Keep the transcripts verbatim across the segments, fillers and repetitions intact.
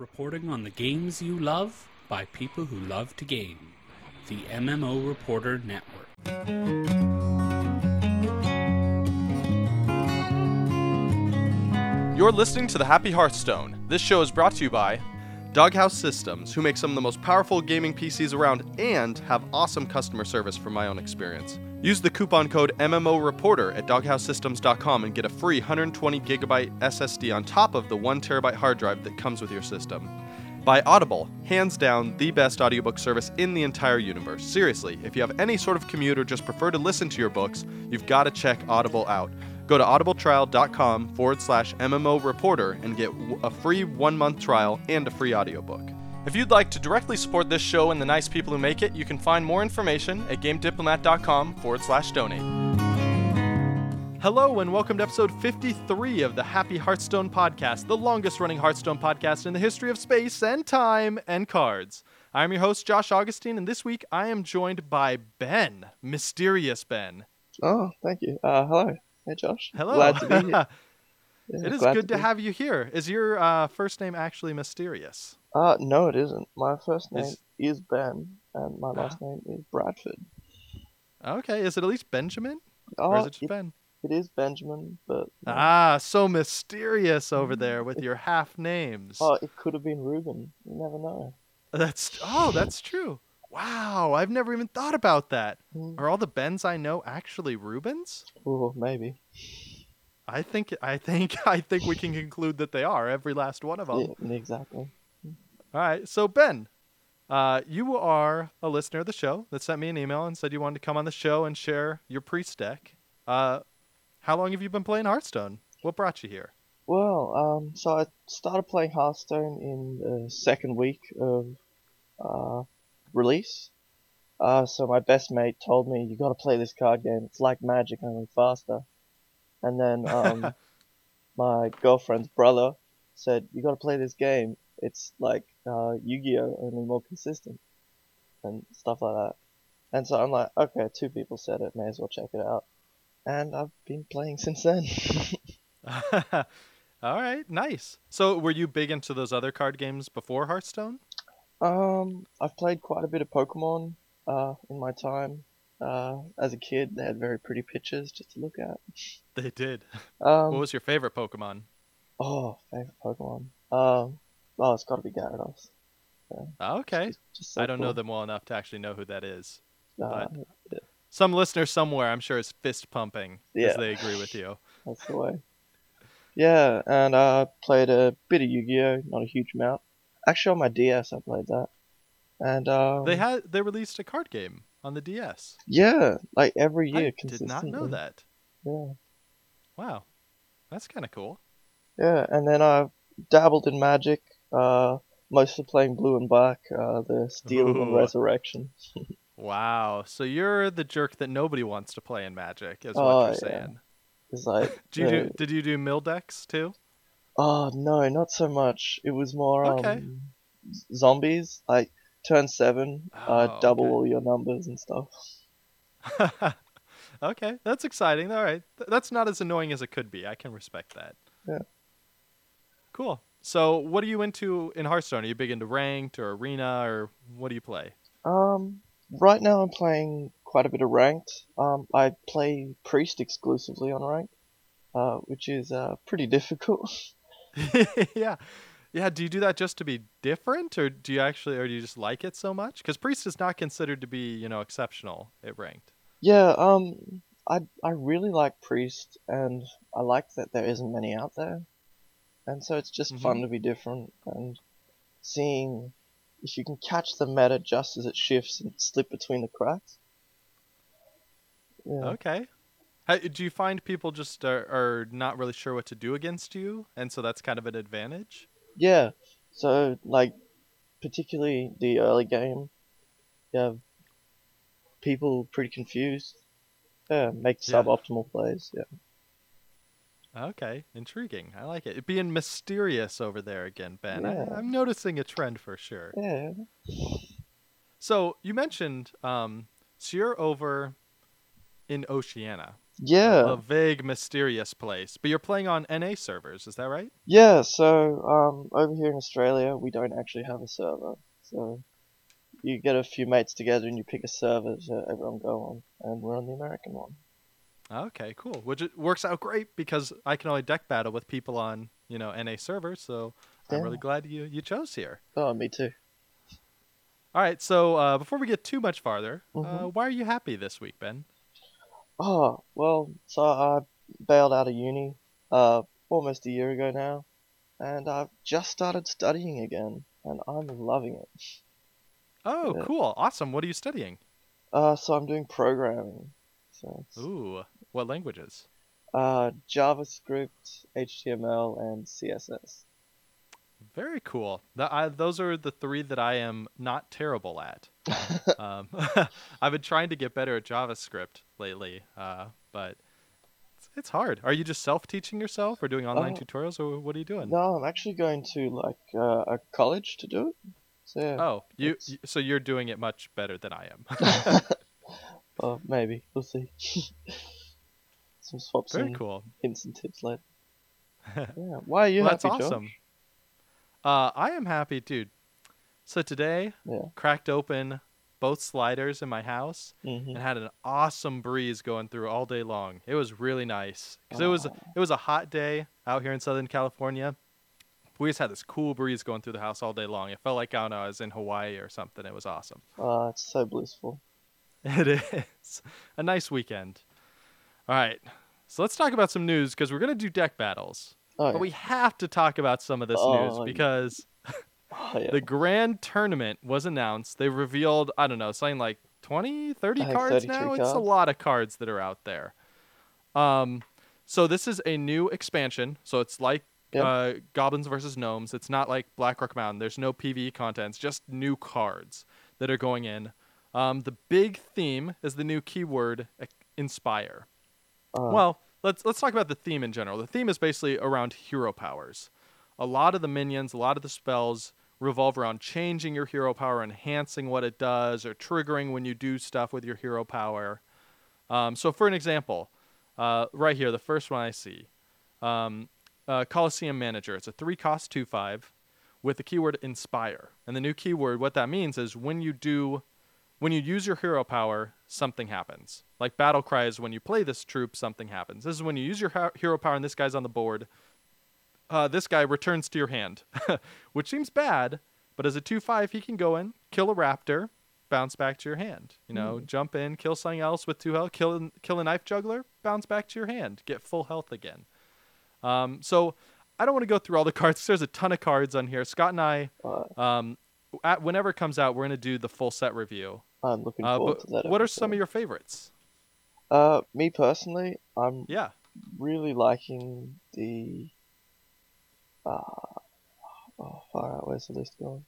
Reporting on the games you love by people who love to game. The M M O Reporter Network. You're listening to The Happy Hearthstone. This show is brought to you by Doghouse Systems, who make some of the most powerful gaming P Cs around and have awesome customer service from my own experience. Use the coupon code M M O Reporter at doghouse systems dot com and get a free one hundred twenty gigabyte S S D on top of the one terabyte hard drive that comes with your system. By Audible, hands down the best audiobook service in the entire universe. Seriously, if you have any sort of commute or just prefer to listen to your books, you've got to check Audible out. Go to audibletrial.com forward slash MMO Reporter and get a free one-month trial and a free audiobook. If you'd like to directly support this show and the nice people who make it, you can find more information at gamediplomat.com forward slash donate. Hello and welcome to episode fifty-three of the Happy Hearthstone Podcast, the longest running Hearthstone podcast in the history of space and time and cards. I'm your host, Josh Augustine, and this week I am joined by Ben, Mysterious Ben. Oh, thank you. Uh, hello. Hey, Josh. Hello. Glad to be here. Yeah, it is glad good to, to have you here. Is your uh, first name actually Mysterious? Uh, no, it isn't. My first name Is- is Ben, and my last name is Bradford. Okay, is it at least Benjamin? Oh, Or is it just it, Ben? it is Benjamin, but... no. Ah, so mysterious over there with your half names. Oh, it could have been Reuben. You never know. That's oh, that's true. Wow, I've never even thought about that. Hmm. Are all the Bens I know actually Reubens? Oh, maybe. I think I think I think we can conclude that they are, every last one of them. Yeah, exactly. All right, so Ben, uh, you are a listener of the show that sent me an email and said you wanted to come on the show and share your priest deck. Uh, how long have you been playing Hearthstone? What brought you here? Well, um, so I started playing Hearthstone in the second week of uh, release. Uh, so my best mate told me, you gotta play this card game. It's like Magic, only faster. And then um, my girlfriend's brother said, you gotta play this game. It's like uh, Yu-Gi-Oh! Only more consistent. And stuff like that. And so I'm like, okay, two people said it, may as well check it out. And I've been playing since then. All right, nice. So were you big into those other card games before Hearthstone? um, I've played quite a bit of Pokemon uh, in my time. Uh, as a kid, they had very pretty pictures just to look at. They did. Um, What was your favorite Pokemon? oh, favorite Pokemon. Um, oh, it's got to be Gyarados. Oh, okay. Just, just so I don't know cool. them well enough to actually know who that is. Uh, but- yeah, Some listener somewhere, I'm sure, is fist pumping Yeah. as they agree with you. that's the way. Yeah, and I uh, played a bit of Yu-Gi-Oh, not a huge amount. Actually, on my D S, I played that. And um, They had they released a card game on the D S. yeah, like every year, I did consistently. not know that. Yeah, Wow, that's kind of cool. yeah, and then I dabbled in Magic. Uh, mostly playing Blue and Black. Uh, the Stealing and Ooh. Resurrection. Wow, so you're the jerk that nobody wants to play in Magic, is what Oh, you're yeah. saying. It's like, Did you uh, do, did you do mill decks too? oh no, not so much. It was more um, Okay. z- zombies. Like turn seven, uh, Oh, double okay. all your numbers and stuff. Okay, that's exciting. All right, Th- that's not as annoying as it could be. I can respect that. Yeah. Cool. So, what are you into in Hearthstone? Are you big into ranked or arena, or what do you play? Um, right now I'm playing quite a bit of ranked. Um, I play priest exclusively on ranked, uh, which is uh pretty difficult. Yeah, yeah. Do you do that just to be different, or do you actually, or do you just like it so much? Because priest is not considered to be, you know, exceptional at ranked. Yeah. Um, I I really like priest, and I like that there isn't many out there, and so it's just Mhm. fun to be different and seeing if you can catch the meta just as it shifts and slip between the cracks. Yeah. Okay. How, do you find people just are, are not really sure what to do against you, and so that's kind of an advantage? Yeah. So like, particularly the early game, you have people pretty confused. Yeah, make Yeah. suboptimal plays. Yeah. Okay, intriguing. I like it. Being mysterious over there again, Ben. Yeah. I, I'm noticing a trend for sure. Yeah. So you mentioned, um, so you're over in Oceania. A, a Yeah, vague, mysterious place. But you're playing on N A servers, is that right? yeah. So um, over here in Australia, we don't actually have a server. So you get a few mates together and you pick a server to everyone go on, and we're on the American one. Okay, cool. Which it works out great because I can only deck battle with people on, you know, N A servers, so I'm really Yeah. glad you, you chose here. Oh, me too. All right, so uh, before we get too much farther, uh, Mhm. why are you happy this week, Ben? Oh, well, so I bailed out of uni uh almost a year ago now, and I've just started studying again, and I'm loving it. Oh, Yeah. cool. Awesome. What are you studying? Uh, so I'm doing programming. So it's Ooh, what languages? uh JavaScript, H T M L, and C S S. Very cool. Th- I, those are the three that I am not terrible at. Um, I've been trying to get better at JavaScript lately, uh, but it's, it's hard. Are you just self-teaching yourself or doing online Uh, tutorials, or what are you doing? no, I'm actually going to like uh, a college to do it. So yeah, Oh, you, it's you so you're doing it much better than I am. uh, maybe we'll see. Some swap Very some cool. hints and tips later. Yeah. Why are you Well, that's happy, awesome. Josh? Uh, I am happy, dude. So today, Yeah. cracked open both sliders in my house Mhm. and had an awesome breeze going through all day long. It was really nice because it was Oh, it was a hot day out here in Southern California. We just had this cool breeze going through the house all day long. It felt like I don't know, I was in Hawaii or something. It was awesome. oh, it's so blissful. It is a nice weekend. All right, so let's talk about some news because we're gonna do deck battles, Oh but yeah. we have to talk about some of this news Oh, y- because oh yeah. the grand tournament was announced. They revealed, I don't know, something like twenty, thirty I think cards thirty-three now. It's a cards. lot of cards that are out there. Um, so this is a new expansion. So it's like Yep. uh, Goblins versus Gnomes. It's not like Blackrock Mountain. There's no PvE content. It's just new cards that are going in. Um, the big theme is the new keyword uh, inspire. Uh, Well, let's let's talk about the theme in general. The theme is basically around hero powers. A lot of the minions, a lot of the spells revolve around changing your hero power, enhancing what it does, or triggering when you do stuff with your hero power. Um, so, for an example, uh, right here, the first one I see, um, uh, Coliseum Manager. It's a three-cost two-five with the keyword Inspire. And the new keyword, what that means is when you do when you use your hero power, something happens. Like Battle Cry is when you play this troop, something happens. This is when you use your ha- hero power and this guy's on the board. Uh, this guy returns to your hand, which seems bad, but as a two five, he can go in, kill a raptor, bounce back to your hand. You know, hmm. jump in, kill something else with two health, kill, kill a knife juggler, bounce back to your hand, get full health again. Um, so I don't want to go through all the cards. There's a ton of cards on here. Scott and I, Uh, um, at, whenever it comes out, we're going to do the full set review. I'm looking Uh, forward but to that what are some of episode. your favorites? Uh, me personally, I'm Yeah. really liking the. Uh, oh, far out. Where's the list going?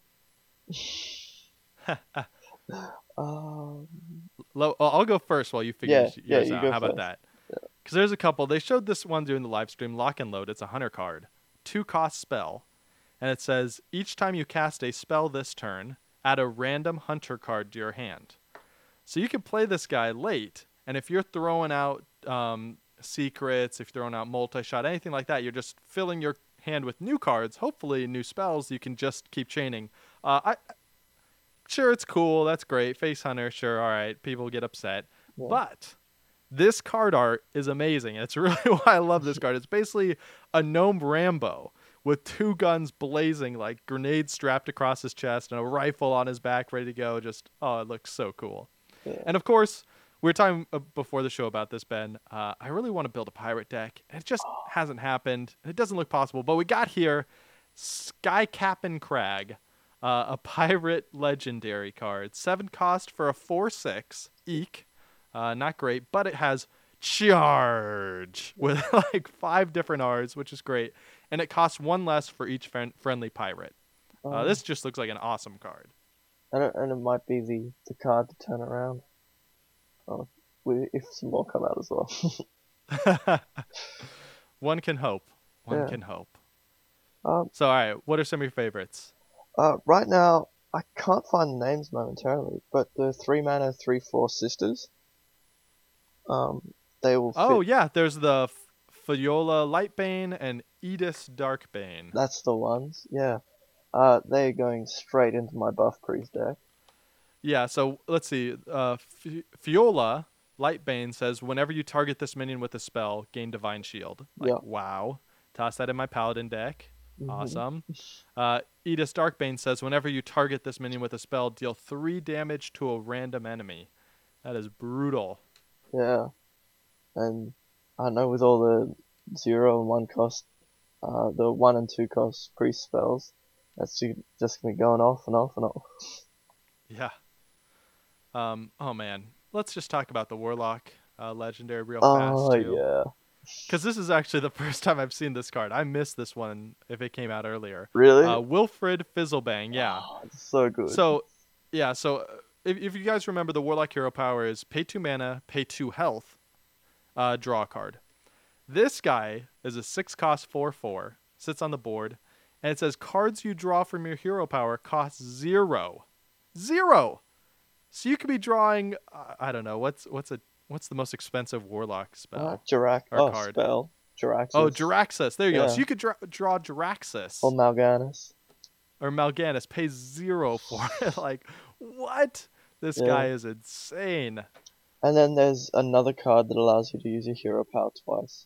Um, Lo- I'll I'll go first while you figure yeah, yours yeah, yours you out. go How about first. that? Because there's a couple. They showed this one during the live stream, Lock and Load. It's a hunter card, two cost spell, and it says each time you cast a spell this turn, add a random hunter card to your hand. So you can play this guy late, and if you're throwing out um, secrets, if you're throwing out multi-shot, anything like that, you're just filling your hand with new cards, hopefully new spells. You can just keep chaining. Uh, I sure it's cool. That's great. Face Hunter, sure, all right. People get upset, Yeah. but this card art is amazing. It's really why I love this card. It's basically a gnome Rambo with two guns blazing, like grenades strapped across his chest and a rifle on his back, ready to go. Just oh, it looks so cool. Yeah. And of course, we were talking uh, before the show about this, Ben. Uh, I really want to build a pirate deck, and it just hasn't happened. It doesn't look possible, but we got here, Sky Cap'n Crag, uh, a pirate legendary card, seven cost for a four six. Eek, uh, not great, but it has charge with like five different R's, which is great, and it costs one less for each friend- friendly pirate. Uh, Um, this just looks like an awesome card. and it, and it might be the the card to turn around. Oh, we, if some more come out as well. One can hope. One Yeah. can hope. Um. So, all right, what are some of your favorites? Uh. Right now, I can't find the names momentarily, but the three mana three four sisters. Um. they will fit. Oh yeah, there's the F- Fiola Lightbane and Edis Darkbane. That's the ones. Yeah. Uh, they're going straight into my buff priest deck. Yeah, so let's see. Uh, F- Fiola Lightbane says whenever you target this minion with a spell, gain Divine Shield. Like, Yeah. wow. Toss that in my Paladin deck. Mhm. Awesome. Uh, Edis Darkbane says whenever you target this minion with a spell, deal three damage to a random enemy. That is brutal. Yeah. And I know with all the zero and one cost, uh, the one and two cost priest spells, that's ju- just gonna be going off and off and off. Yeah. Um. Oh man. Let's just talk about the Warlock uh, Legendary real Oh fast too. yeah. Because this is actually the first time I've seen this card. I missed this one if it came out earlier. Really? Uh, Wilfred Fizzlebang. Yeah. Oh, it's so good. So, yeah. So uh, if if you guys remember, the Warlock hero power is pay two mana, pay two health, uh, draw a card. This guy is a six cost four four, sits on the board, and it says cards you draw from your hero power cost zero, zero. So you could be drawing. Uh, I don't know what's what's a what's the most expensive Warlock spell. uh, Jirax. or Oh, card. spell. Jiraxis. Oh, Jiraxus. There you go. Yeah. So you could dra- draw Jiraxus Or Mal'Ganis. or Mal'Ganis. Pay zero for it. Like what? This Yeah. guy is insane. And then there's another card that allows you to use your hero power twice.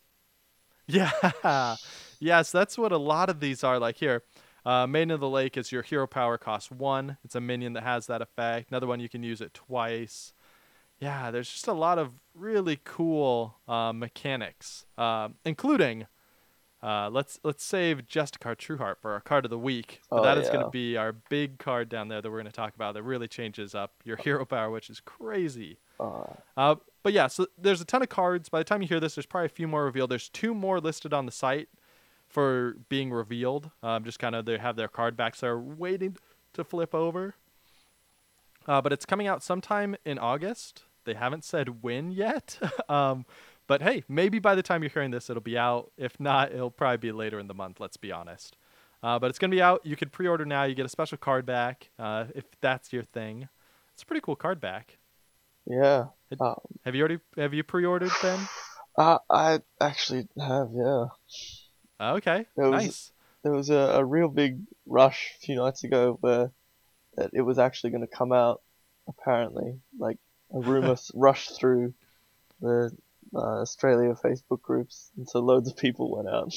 Yeah. Yes, that's what a lot of these are. Like here, uh, Maiden of the Lake is your hero power costs one. It's a minion that has that effect. Another one you can use it twice. Yeah, there's just a lot of really cool uh, mechanics, uh, including uh, let's let's save Justicar Trueheart for our card of the week. But Oh, that is going yeah. to be our big card down there that we're going to talk about that really changes up your hero power, which is crazy. Uh, Uh, but yeah, so there's a ton of cards. By the time you hear this, there's probably a few more revealed. There's two more listed on the site for being revealed. Um, just kind of they have their card backs there waiting to flip over. Uh, but it's coming out sometime in August. They haven't said when yet. um, but hey, maybe by the time you're hearing this, it'll be out. If not, it'll probably be later in the month, let's be honest. Uh, but it's going to be out. You can pre-order now. You get a special card back uh, if that's your thing. It's a pretty cool card back. yeah. It- Uh, Have you already have you pre-ordered, Ben? uh, I actually have, yeah. Okay, There was- nice. There was a, a real big rush a few nights ago where that it was actually going to come out, apparently. Like, a rumor s- rushed through the uh, Australia Facebook groups, and so loads of people went out.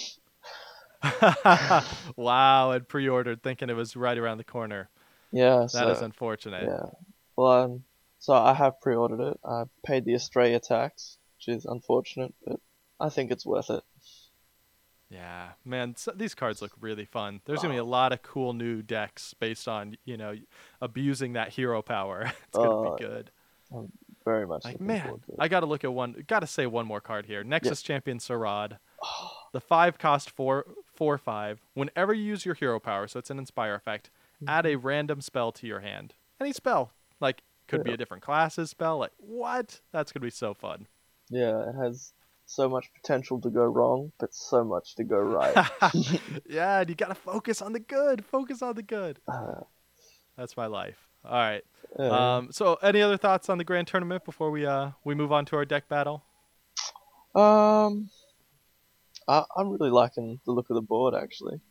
Wow, and pre-ordered thinking it was right around the corner. Yeah, That so, is unfortunate. yeah. Well, um, so I have pre-ordered it. I paid the Australia tax, which is unfortunate, but I think it's worth it. Yeah, man, so these cards look really fun. There's gonna be a lot of cool new decks based on you know abusing that hero power. It's gonna Uh, be good. I'm very much Like looking man, forward to it. I gotta look at one. Gotta say one more card here. Nexus Champion Sarad. The five cost four four five. Whenever you use your hero power, so it's an inspire effect, add a random spell to your hand. Any spell, like could be Yeah. a different class's spell. Like what? That's gonna be so fun. Yeah, it has so much potential to go wrong, but so much to go right. Yeah, and you gotta focus on the good. Focus on the good. Uh, That's my life. All right. yeah. Um. So, any other thoughts on the grand tournament before we uh we move on to our deck battle? Um, I, I'm really liking the look of the board, actually.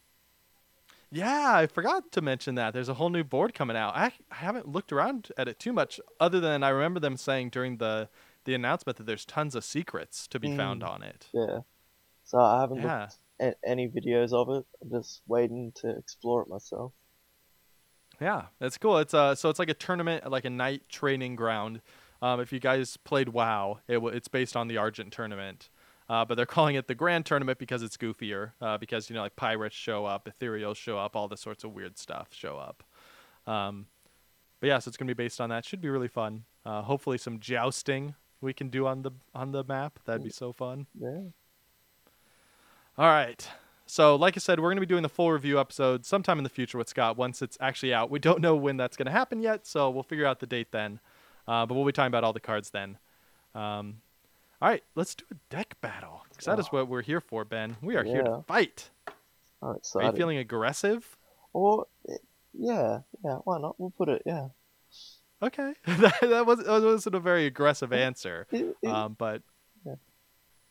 Yeah, I forgot to mention that. There's a whole new board coming out. I, I haven't looked around at it too much, other than I remember them saying during the the announcement that there's tons of secrets to be found Mm. on it. Yeah. So I haven't Yeah. looked at any videos of it. I'm just waiting to explore it myself. Yeah, that's cool. It's uh so it's like a tournament, like a night training ground. Um, if you guys played WoW, it w- it's based on the Argent tournament. Uh, but they're calling it the Grand Tournament because it's goofier. Uh, because you know, like pirates show up, ethereals show up, all this sorts of weird stuff show up. Um, but yeah, so it's gonna be based on that. Should be really fun. Uh, hopefully, some jousting we can do on the on the map. That'd be so fun. Yeah. All right. So, like I said, we're going to be doing the full review episode sometime in the future with Scott once it's actually out. We don't know when that's going to happen yet, so we'll figure out the date then. Uh, but we'll be talking about all the cards then. Um, all right, let's do a deck battle because that is what we're here for, Ben. We are here Yeah. to fight. I'm Are excited. you feeling aggressive? Or, eh, yeah, yeah, why not? We'll put it, yeah. Okay. that, that, was, that wasn't a very aggressive answer, It, it, um, but yeah.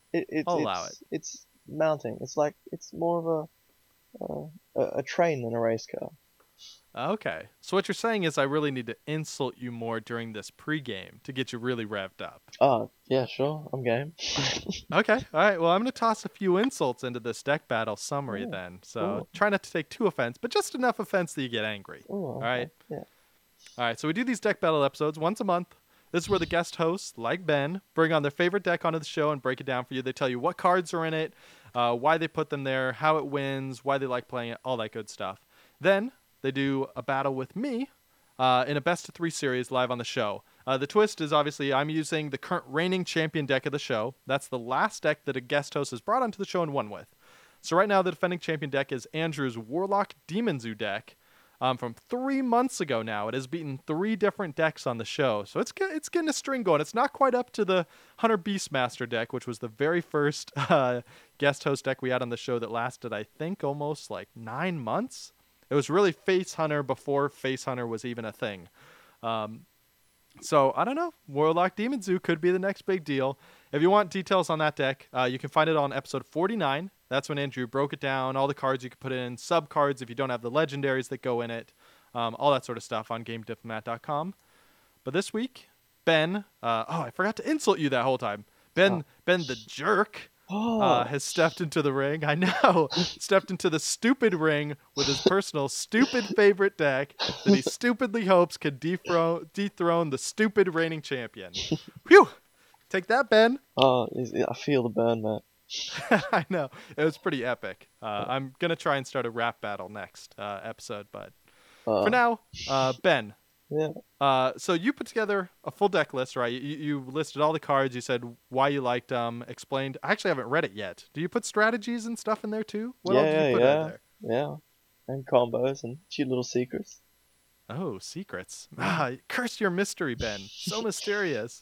It, it I'll allow it's it's mounting. It's like it's more of a uh, a, a train than a race car. Okay. So what you're saying is I really need to insult you more during this pregame to get you really revved up. Oh, yeah, sure, I'm game. Okay. All right. Well, I'm going to toss a few insults into this deck battle summary Oh, then. So cool. try not to take too offense, but just enough offense that you get angry. Oh, All right. okay, yeah. All right. So we do these deck battle episodes once a month. This is where the guest hosts, like Ben, bring on their favorite deck onto the show and break it down for you. They tell you what cards are in it, uh, why they put them there, how it wins, why they like playing it, all that good stuff. Then they do a battle with me uh, in a best of three series live on the show. Uh, the twist is obviously I'm using the current reigning champion deck of the show. That's the last deck that a guest host has brought onto the show and won with. So right now the defending champion deck is Andrew's Warlock Demon Zoo deck. Um, from three months ago now. It has beaten three different decks on the show. So it's it's getting a string going. It's not quite up to the Hunter Beastmaster deck, which was the very first uh, guest host deck we had on the show that lasted, I think, almost like nine months. It was really Face Hunter before Face Hunter was even a thing. Um, so, I don't know. Warlock Demon Zoo could be the next big deal. If you want details on that deck, uh, you can find it on episode forty-nine. That's when Andrew broke it down, all the cards you can put in, sub cards if you don't have the legendaries that go in it, um, all that sort of stuff on game diplomat dot com. But this week, Ben, uh, oh, I forgot to insult you that whole time. Ben, Oh. Ben the jerk, Oh, uh, has stepped into the ring. I know, stepped into the stupid ring with his personal stupid favorite deck that he stupidly hopes can dethrone, dethrone the stupid reigning champion. Phew! Take that, Ben. oh, is- I feel the burn, man. I know. It was pretty epic. Uh, I'm going to try and start a rap battle next uh, episode, but Uh, for now, uh, Ben. yeah. Uh, so you put together a full deck list, right? You, you listed all the cards. You said why you liked them, explained. I actually haven't read it yet. Do you put strategies and stuff in there too? What all yeah, did you put yeah, in there? yeah. And combos and cute little secrets. Oh, secrets. Ah, curse your mystery, Ben. So mysterious.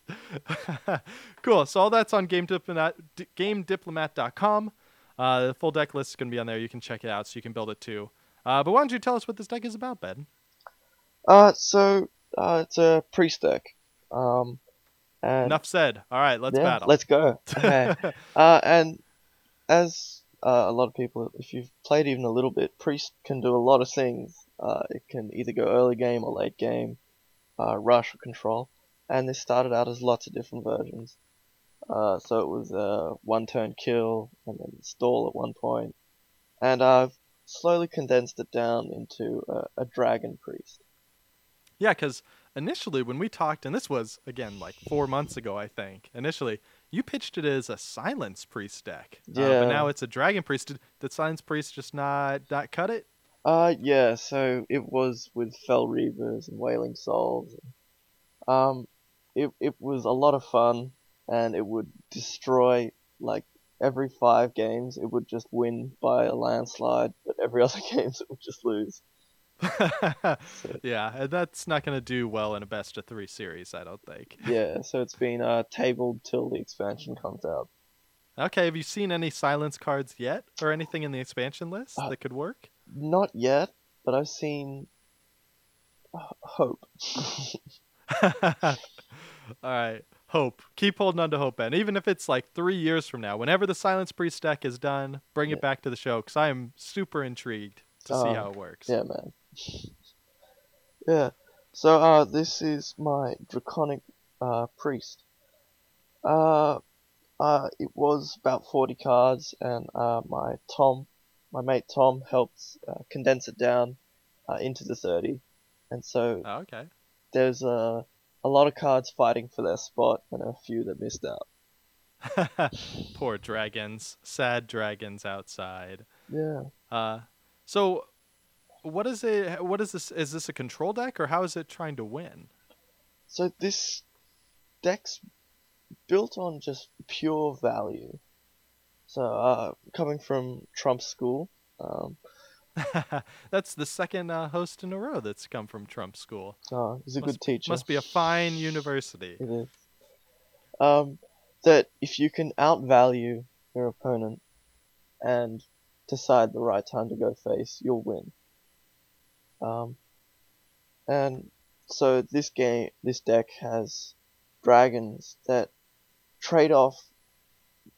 Cool. So all that's on game diplomat, game diplomat dot com. Uh, the full deck list is going to be on there. You can check it out so you can build it too. Uh, but why don't you tell us what this deck is about, Ben? Uh, so, uh, it's a priest deck. Um, and Enough said. All right, let's yeah, battle. let's go. Okay. uh, and as uh, a lot of people, if you've played even a little bit, priest can do a lot of things. Uh, it can either go early game or late game, uh, rush or control. And this started out as lots of different versions. Uh, so it was a one-turn kill and then stall at one point. And I've slowly condensed it down into a, a dragon priest. Yeah, because initially when we talked, and this was, again, like four months ago, I think, initially, you pitched it as a Silence Priest deck. Uh, Yeah. but now it's a Dragon Priest. Did, did Silence Priest just not, not cut it? Uh, yeah, so it was with Fell Reavers and Wailing Souls. Um, it, it was a lot of fun, and it would destroy, like, every five games, it would just win by a landslide, but every other games it would just lose. Yeah, and that's not going to do well in a best of three series, I don't think. Yeah, so it's been uh, tabled till the expansion comes out. Okay, have you seen any Silence cards yet, or anything in the expansion list Uh, that could work? Not yet, but I've seen uh, Hope. All right, Hope. Keep holding on to Hope, Ben. Even if it's like three years from now, whenever the Silence Priest deck is done, bring Yeah. it back to the show, because I am super intrigued to see Oh, how it works. Yeah, man. Yeah. So, uh, this is my Draconic uh, Priest. Uh, uh, it was about forty cards, and uh, my Tom, my mate Tom, helped uh, condense it down uh, into the thirty. And so Oh, okay. there's uh, a lot of cards fighting for their spot, and a few that missed out. Poor dragons. Sad dragons outside. Yeah. Uh, so what is it? What is this? Is this a control deck, or how is it trying to win? So this deck's built on just pure value. So, uh, coming from Trump's school, um, That's the second uh, host in a row that's come from Trump School. uh, he's a Must, good teacher. must be a fine university. It is. Um, that if you can outvalue your opponent and decide the right time to go face, you'll win. Um, and so this game, this deck has dragons that trade off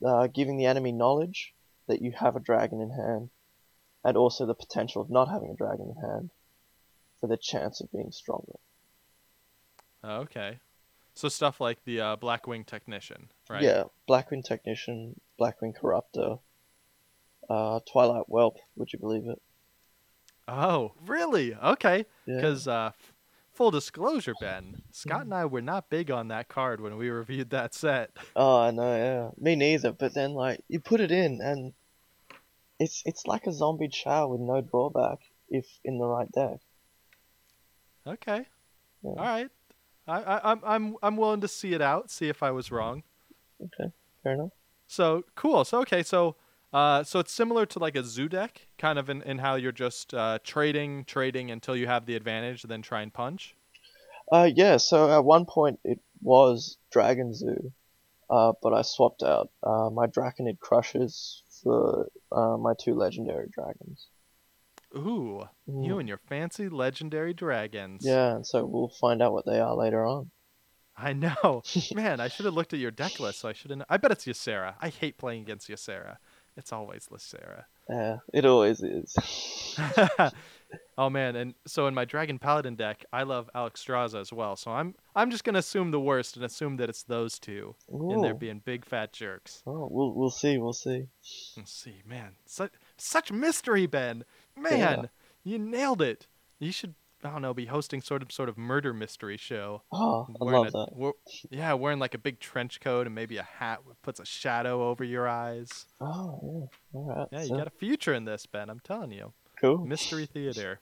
uh, giving the enemy knowledge that you have a dragon in hand, and also the potential of not having a dragon in hand for the chance of being stronger. Okay. So stuff like the uh, Blackwing Technician, right? Yeah, Blackwing Technician, Blackwing Corruptor, uh, Twilight Whelp, would you believe it? Oh, really? Okay. Yeah. Because uh, f- full disclosure, Ben, Scott and I were not big on that card when we reviewed that set. Oh, I know, yeah. Me neither, but then, like, you put it in, and it's it's like a zombie chow with no drawback, if in the right deck. Okay. Yeah. All right. I, I, I'm I'm I'm willing to see it out, see if I was wrong. Okay, fair enough. So cool. So okay. So uh, so it's similar to like a zoo deck, kind of in, in how you're just uh, trading, trading until you have the advantage, then try and punch. Uh, yeah, so at one point it was Dragon Zoo, uh, but I swapped out uh, my Draconid Crushers for uh, my two legendary dragons. Ooh, Mm. you and your fancy legendary dragons. Yeah, and so we'll find out what they are later on. I know. Man, I should have looked at your deck list, so I should have. I bet it's Ysera. I hate playing against Ysera. It's always Ysera. Yeah, it always is. Oh man, and so in my Dragon Paladin deck, I love Alexstrasza as well. So I'm I'm just gonna assume the worst and assume that it's those two, and they're Ooh. being big fat jerks. Oh, we'll we'll see, we'll see. Let's see, man, such such mystery, Ben. Man, Yeah. you nailed it. You should, I don't know, be hosting sort of sort of murder mystery show. Oh, I Wearing love a, that. wo- yeah, wearing like a big trench coat and maybe a hat that puts a shadow over your eyes. Oh, yeah. All right. Yeah, you so, got a future in this, Ben. I'm telling you. cool. Mystery theater.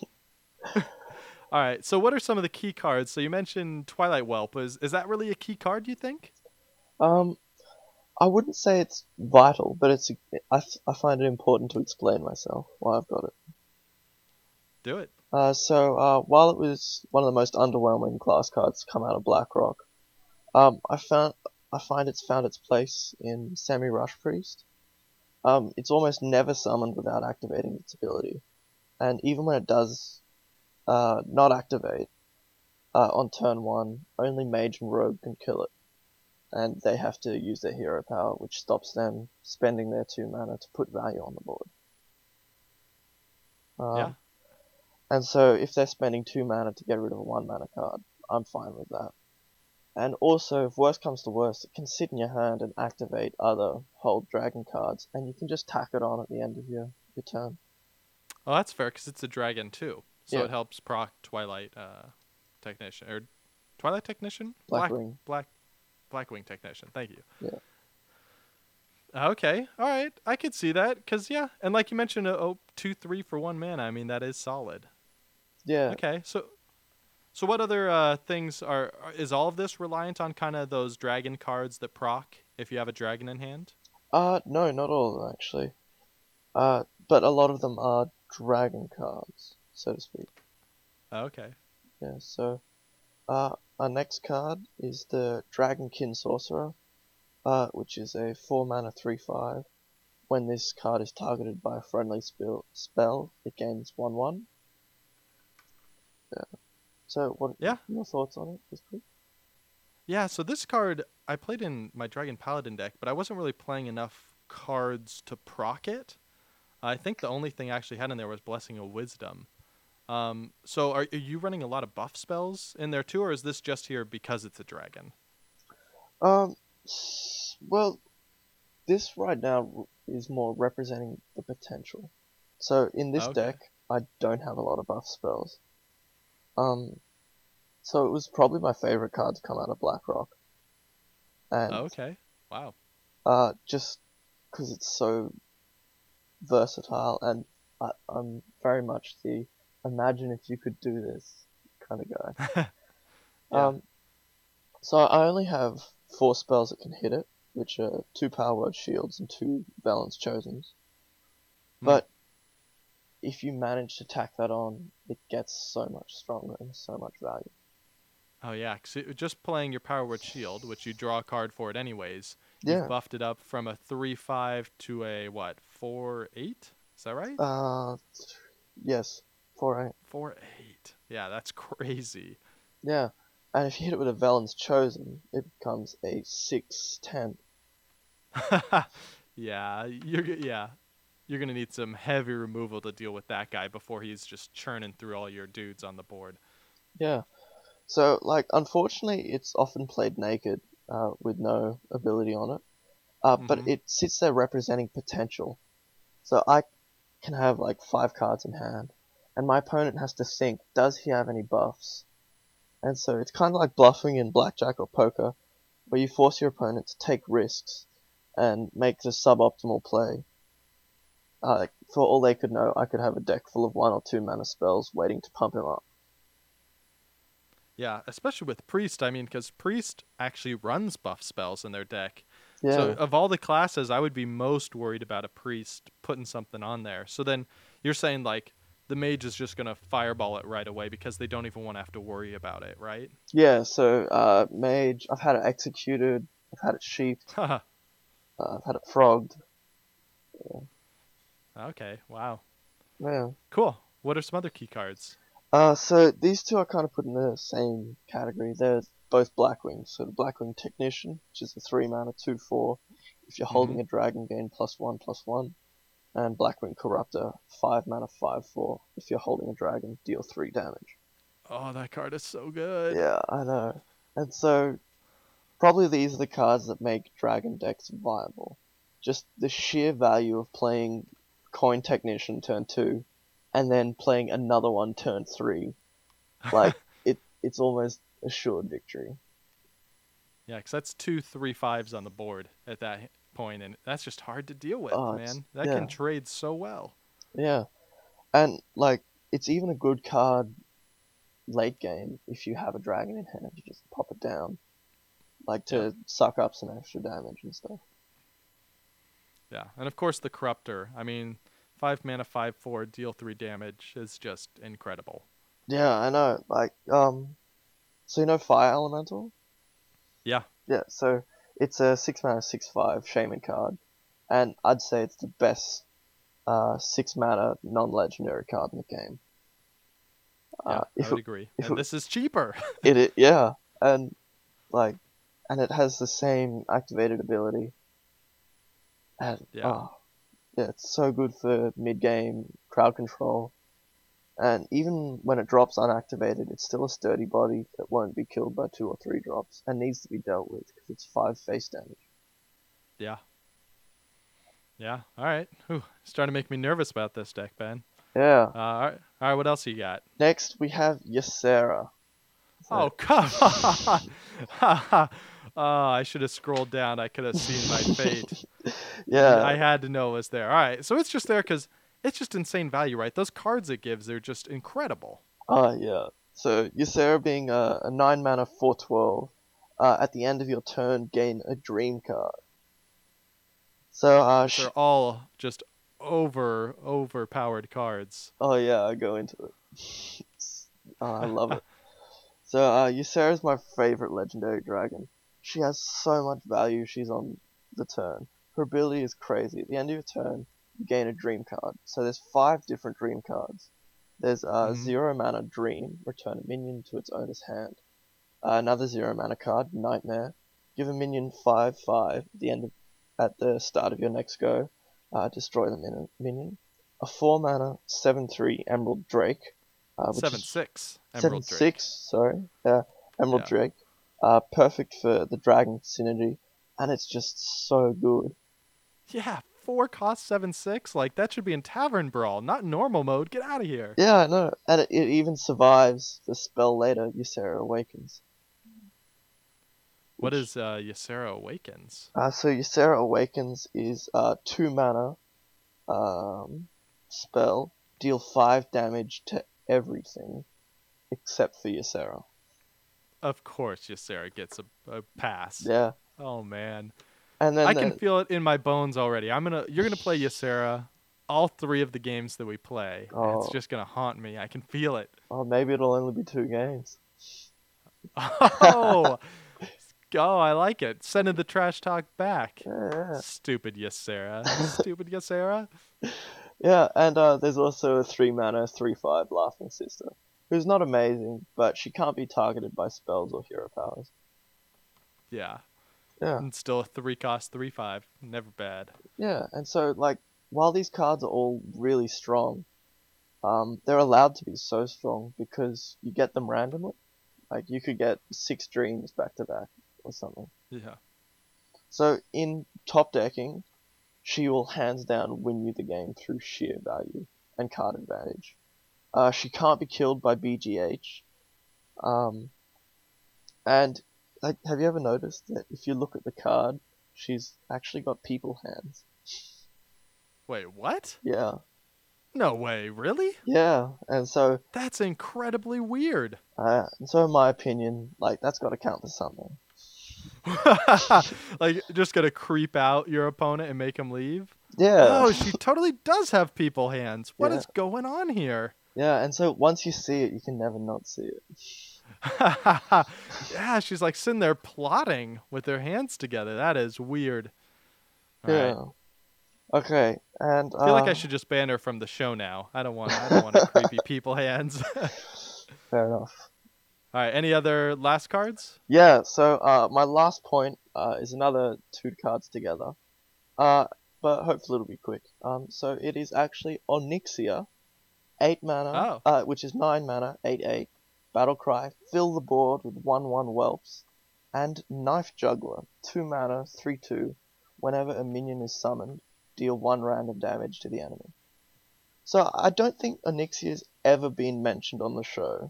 All right. So, what are some of the key cards? So, you mentioned Twilight Whelp. Is is that really a key card? Do you think? Um, I wouldn't say it's vital, but it's I, f- I find it important to explain myself why I've got it. Do it. Uh, so uh, while it was one of the most underwhelming class cards to come out of Blackrock, um, I found I find it's found its place in Semi Rush Priest. Um, it's almost never summoned without activating its ability, and even when it does uh, not activate uh, on turn one, only Mage and Rogue can kill it, and they have to use their hero power, which stops them spending their two mana to put value on the board. Um, Yeah. And so if they're spending two mana to get rid of a one mana card, I'm fine with that. And also, if worst comes to worst, it can sit in your hand and activate other hold dragon cards, and you can just tack it on at the end of your, your turn. Oh, that's fair because it's a dragon too, so Yeah. it helps proc Twilight uh, Technician or Twilight Technician. Blackwing. Black Blackwing Technician. Thank you. Yeah. Okay. All right. I could see that because yeah, and like you mentioned, uh, oh, two three for one mana. I mean that is solid. Yeah. Okay. So. So what other uh, things are, are is all of this reliant on kind of those dragon cards that proc if you have a dragon in hand? Uh, no, not all of them, actually. Uh, but a lot of them are dragon cards, so to speak. Okay. Yeah, so, uh, our next card is the Dragonkin Sorcerer, uh, which is a four mana three five. When this card is targeted by a friendly spell, spell it gains one one. Yeah. So, what Yeah. your thoughts on it? Just quick? Yeah, so this card I played in my Dragon Paladin deck, but I wasn't really playing enough cards to proc it. I think the only thing I actually had in there was Blessing of Wisdom. Um, so are, are you running a lot of buff spells in there too, or is this just here because it's a dragon? Um, s- well, this right now is more representing the potential. So, in this Okay. deck, I don't have a lot of buff spells. Um, so it was probably my favorite card to come out of Blackrock. And, Okay. Wow. uh, just because it's so versatile, and I, I'm very much the imagine if you could do this kind of guy. Yeah. Um, so I only have four spells that can hit it, which are two Power Word Shields and two Valen's Chosens. Hmm. But if you manage to tack that on, it gets so much stronger and so much value. Oh yeah, 'cause it, just playing your Power Word Shield, which you draw a card for it anyways, Yeah. you've buffed it up from a three five to a what four eight? Is that right? Uh, yes, four eight. Four eight. Yeah, that's crazy. Yeah, and if you hit it with a Valen's Chosen, it becomes a six ten. Yeah, you're g- yeah. You're gonna need some heavy removal to deal with that guy before he's just churning through all your dudes on the board. Yeah. So, like, unfortunately, it's often played naked, uh, with no ability on it. Uh, but Mm-hmm. it sits there representing potential. So I can have like five cards in hand, and my opponent has to think, does he have any buffs? And so it's kind of like bluffing in blackjack or poker, where you force your opponent to take risks and make the suboptimal play. Uh, like, for all they could know, I could have a deck full of one or two mana spells waiting to pump him up. Yeah, especially with Priest. I mean, because Priest actually runs buff spells in their deck. So Yeah, of all the classes, I would be most worried about a Priest putting something on there. So then you're saying like the mage is just gonna fireball it right away because they don't even want to have to worry about it, right? yeah. So uh, mage, I've had it executed, I've had it sheeped, Haha. uh, I've had it frogged. Okay. Wow. Yeah. Cool. What are some other key cards? Uh, so these two are kind of put in the same category. They're both Blackwing. So the Blackwing Technician, which is a three mana two four. If you're Mm-hmm. holding a dragon, gain plus one plus one. And Blackwing Corruptor, five mana five four. If you're holding a dragon, deal three damage. Oh, that card is so good. Yeah, I know. And so probably these are the cards that make dragon decks viable. Just the sheer value of playing Coin Technician turn two, and then playing another one turn three. Like, it, it's almost assured victory. Yeah, because that's two three fives on the board at that point, and that's just hard to deal with, Oh, it's, man. That yeah, can trade so well. yeah. And, like, it's even a good card late game if you have a dragon in hand. You just pop it down, like, Yeah, to suck up some extra damage and stuff. yeah, and of course the Corruptor. I mean, five mana, five four, deal three damage is just incredible. Yeah, I know. Like, um, so you know Fire Elemental? Yeah, Yeah, so it's a six mana six five Shaman card, and I'd say it's the best uh six mana non-legendary card in the game. yeah, Uh, I if would it, agree. if And it, this is cheaper. it, it yeah, and like, and it has the same activated ability. And Yeah, oh, yeah, it's so good for mid-game crowd control. And even when it drops unactivated, it's still a sturdy body that won't be killed by two or three drops and needs to be dealt with because it's five face damage. yeah, yeah. All right. Whew. Starting to make me nervous about this deck, Ben. Yeah. Uh, all right, all right. What else you got? Next we have Ysera. Oh, come on! Oh, I should have scrolled down. I could have seen my fate. You, Yeah. I had to know it was there. All right, so it's just there because it's just insane value, right? Those cards it gives, they're just incredible. Uh, yeah. So Ysera being a, a nine mana four twelve, uh, at the end of your turn gain a dream card. So uh, sh- They're all just over overpowered cards. oh yeah, I go into it. uh, I love it. So uh, Ysera is my favorite legendary dragon. She has so much value. She's on the turn. Her ability is crazy. At the end of your turn, you gain a dream card. So there's five different dream cards. There's uh, Hmm. zero mana dream. Return a minion to its owner's hand. Uh, another zero mana card, Nightmare. Give a minion five five at the end of, at the start of your next go. Uh, destroy the min- minion. A four mana seven three Emerald Drake, uh, which Seven is six seven Emerald Drake. six. Sorry, yeah, Emerald Yeah, Drake. Uh, perfect for the dragon synergy, and it's just so good. yeah. Four cost seven six. Like that should be in Tavern Brawl, not normal mode. Get out of here. Yeah, I know, and it, it even survives the spell later. Ysera Awakens. What Which, is uh, Ysera Awakens? uh, so Ysera Awakens is uh two mana um spell, deal five damage to everything except for Ysera. Of course, Ysera gets a, a pass. Yeah, Oh man, and then I can the, feel it in my bones already. I'm gonna, you're gonna play Ysera all three of the games that we play, and it's oh just gonna haunt me. I can feel it. oh maybe it'll only be two games. Oh, oh, I like it. Sending the trash talk back. Yeah, Stupid Ysera. Stupid Ysera. yeah, and uh, there's also a three mana three five Laughing Sister, who's not amazing, but she can't be targeted by spells or hero powers. Yeah. Yeah. And still a three cost three five. Never bad. Yeah, and so like while these cards are all really strong, um, they're allowed to be so strong because you get them randomly. Like you could get six dreams back to back or something. Yeah. So in top decking, she will hands down win you the game through sheer value and card advantage. Uh, she can't be killed by B G H. Um, and like, have you ever noticed that if you look at the card, she's actually got people hands? Wait, what? Yeah, No way, really? yeah. And so, That's incredibly weird. uh, and so in my opinion, like that's got to count for something. Like, just gonna creep out your opponent and make him leave? Yeah. Oh, she totally does have people hands. What Yeah. is going on here? Yeah, and so once you see it, you can never not see it. Yeah, she's like sitting there plotting with their hands together. That is weird. All Yeah. right. Okay, and I feel like uh, I should just ban her from the show now. I don't want. I don't want creepy people hands. fair enough. All right. Any other last cards? Yeah, so uh, my last point uh, is another two cards together. Uh, but hopefully it'll be quick. Um, so it is actually Onyxia, eight mana, Oh. uh, which is nine mana, eight eight. Battle Cry, fill the board with one one whelps, and Knife Juggler, two mana, three two. Whenever a minion is summoned, deal one random damage to the enemy. So I don't think Onyxia's ever been mentioned on the show.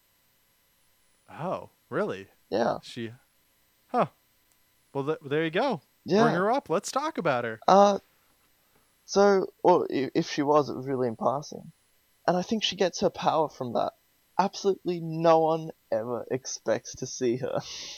Oh, really? Yeah, She. Huh. Well, th- there you go. yeah. Bring her up. Let's talk about her. Uh, so, or i- if she was, it was really in passing. And I think she gets her power from that. Absolutely no one ever expects to see her.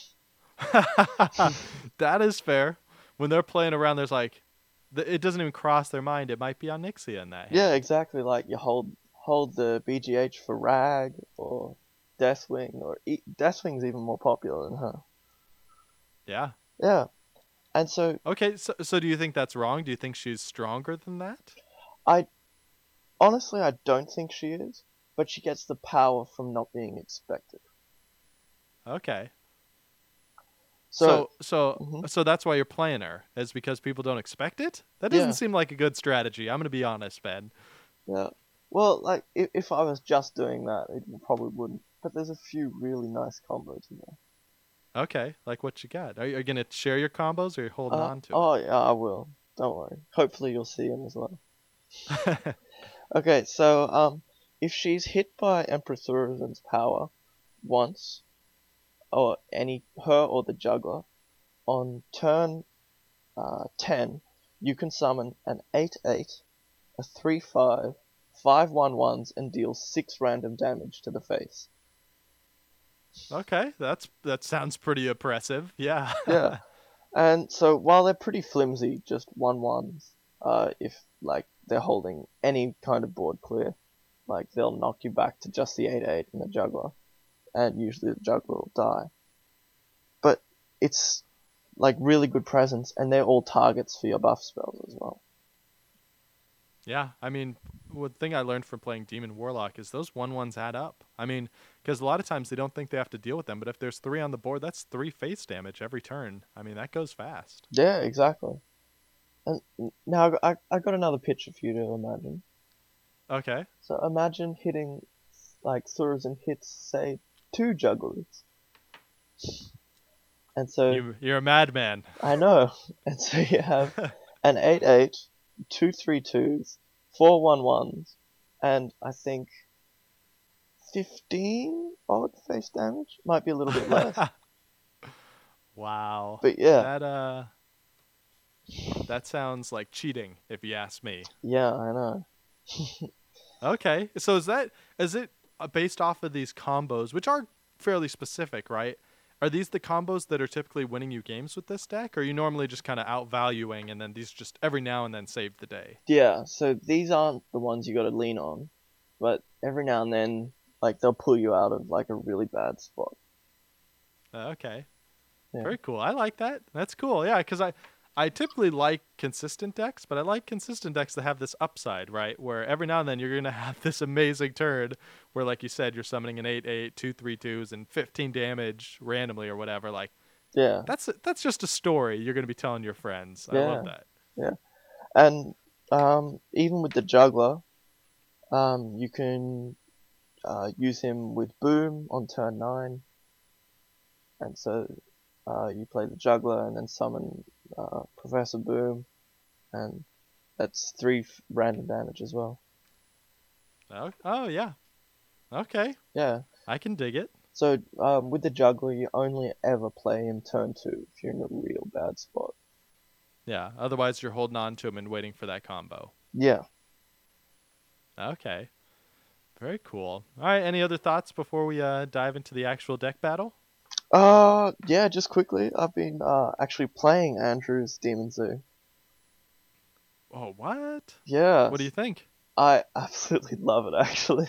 That is fair. When they're playing around, there's like, th- it doesn't even cross their mind. It might be Onyxia in that. Yeah, hand. exactly. Like you hold hold the B G H for Rag or Deathwing, or e- Deathwing's even more popular than her. Yeah. Yeah, and so Okay. So, so do you think that's wrong? Do you think she's stronger than that? I honestly I don't think she is, but she gets the power from not being expected. Okay. So, So, so, Mhm. so that's why you're playing her, is because people don't expect it? That doesn't Yeah. seem like a good strategy. I'm gonna be honest, Ben. yeah. Well, like if if I was just doing that, it probably wouldn't. But there's a few really nice combos in there. Okay. Like what you got? Are you, are you gonna share your combos, or are you holding Uh, on to oh yeah, I will. Don't worry. Hopefully you'll see him as well. it? Okay, so um, if she's hit by Emperor Thurizen's power once, or any her or the juggler, on turn uh, ten, you can summon an eight eight, a three five, five one ones, and deal six random damage to the face. Okay, that's that sounds pretty oppressive. Yeah. Yeah. And so while they're pretty flimsy, just one ones, uh, if like they're holding any kind of board clear, like they'll knock you back to just the eight eight and the juggler, and usually the juggler will die. But it's like really good presence, and they're all targets for your buff spells as well. Yeah, I mean, one thing I learned from playing Demon Warlock is those one ones add up. I mean, because a lot of times they don't think they have to deal with them, but if there's three on the board, that's three face damage every turn. I mean, that goes fast. Yeah, exactly. And now I I got another picture for you to imagine. Okay. So imagine hitting, like Thurizen hits, say, two jugglers. And so, You, you're a madman. I know, and so you have an eight eight, two three twos, four one ones, and I think fifteen odd face damage? Might be a little bit less. Wow. But yeah, That uh, that sounds like cheating, if you ask me. yeah, I know. Okay, so is that is it uh, based off of these combos, which are fairly specific, right? Are these the combos that are typically winning you games with this deck, or are you normally just kind of outvaluing and then these just every now and then save the day? Yeah, so these aren't the ones you gotta lean on, but every now and then, like, they'll pull you out of, like, a really bad spot. Uh, okay, Yeah. very cool. I like that. That's cool. Yeah, because I I typically like consistent decks, but I like consistent decks that have this upside, right? Where every now and then you're gonna have this amazing turn where, like you said, you're summoning an eight eight, two three twos, and fifteen damage randomly or whatever. Like Yeah, That's that's just a story you're going to be telling your friends. I yeah, love that. yeah. And um, even with the juggler, um, you can uh, use him with Boom on turn nine, and so uh, you play the juggler and then summon uh, Professor Boom, and that's three f- random damage as well. Oh, oh yeah. Okay. Yeah. I can dig it. So um, with the juggler, you only ever play him turn two if you're in a real bad spot. Yeah. Otherwise, you're holding on to him and waiting for that combo. Yeah. Okay. Very cool. All right. Any other thoughts before we uh, dive into the actual deck battle? Uh, yeah. Just quickly, I've been uh actually playing Andrew's Demon Zoo. Oh, what? Yeah. What do you think? I absolutely love it. Actually.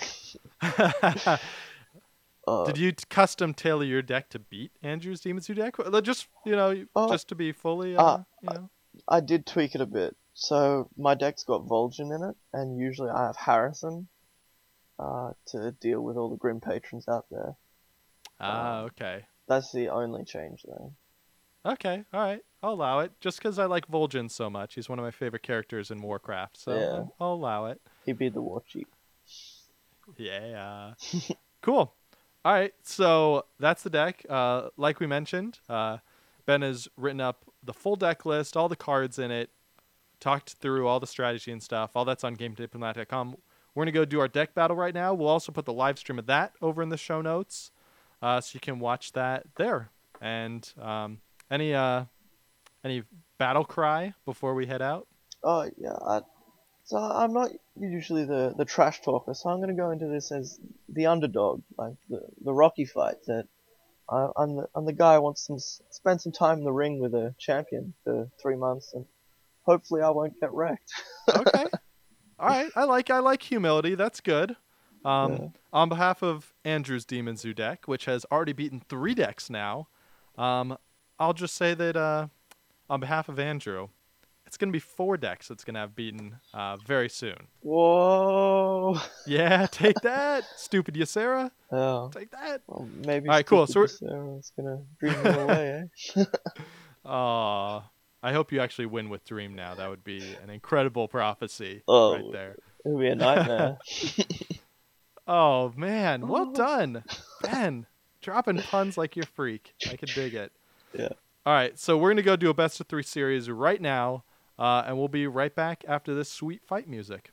uh, Did you t- custom tailor your deck to beat Andrew's Demon Zoo deck? Well, just you know, uh, just to be fully, uh, uh, you know. I did tweak it a bit. So my deck's got Vol'jin in it, and usually I have Harrison uh, to deal with all the Grim Patrons out there. Ah, um, okay. That's the only change there. Okay, all right. I'll allow it. Just because I like Vol'jin so much. He's one of my favorite characters in Warcraft, so Yeah. I'll, I'll allow it. He'd be the war chief. Yeah. Cool. All right, so that's the deck. Uh, like we mentioned, uh, Ben has written up the full deck list, all the cards in it, talked through all the strategy and stuff. All that's on game diplomat dot com. We're going to go do our deck battle right now. We'll also put the live stream of that over in the show notes, uh, so you can watch that there. And um, any uh, any battle cry before we head out? Oh yeah, I, so I'm not usually the, the trash talker, so I'm gonna go into this as the underdog, like the the Rocky fight. That I, I'm the I'm the guy who wants to s- spend some time in the ring with a champion for three months, and hopefully I won't get wrecked. Okay. All right. I like I like humility. That's good. Um, Yeah. On behalf of Andrew's Demon Zoo deck, which has already beaten three decks now, um, I'll just say that uh, on behalf of Andrew, it's going to be four decks that's going to have beaten uh, very soon. Whoa. Yeah, take that, stupid Ysera. Oh. Take that. Well, maybe. All right, cool. So stupid Sarah's gonna dream me away, eh? Aw, I hope you actually win with Dream now. That would be an incredible prophecy Oh. right there. It would be a nightmare. Oh, man. Well Oh. done. Ben, dropping puns like you're a freak. I can dig it. Yeah. All right, so we're going to go do a best of three series right now, uh, and we'll be right back after this sweet fight music.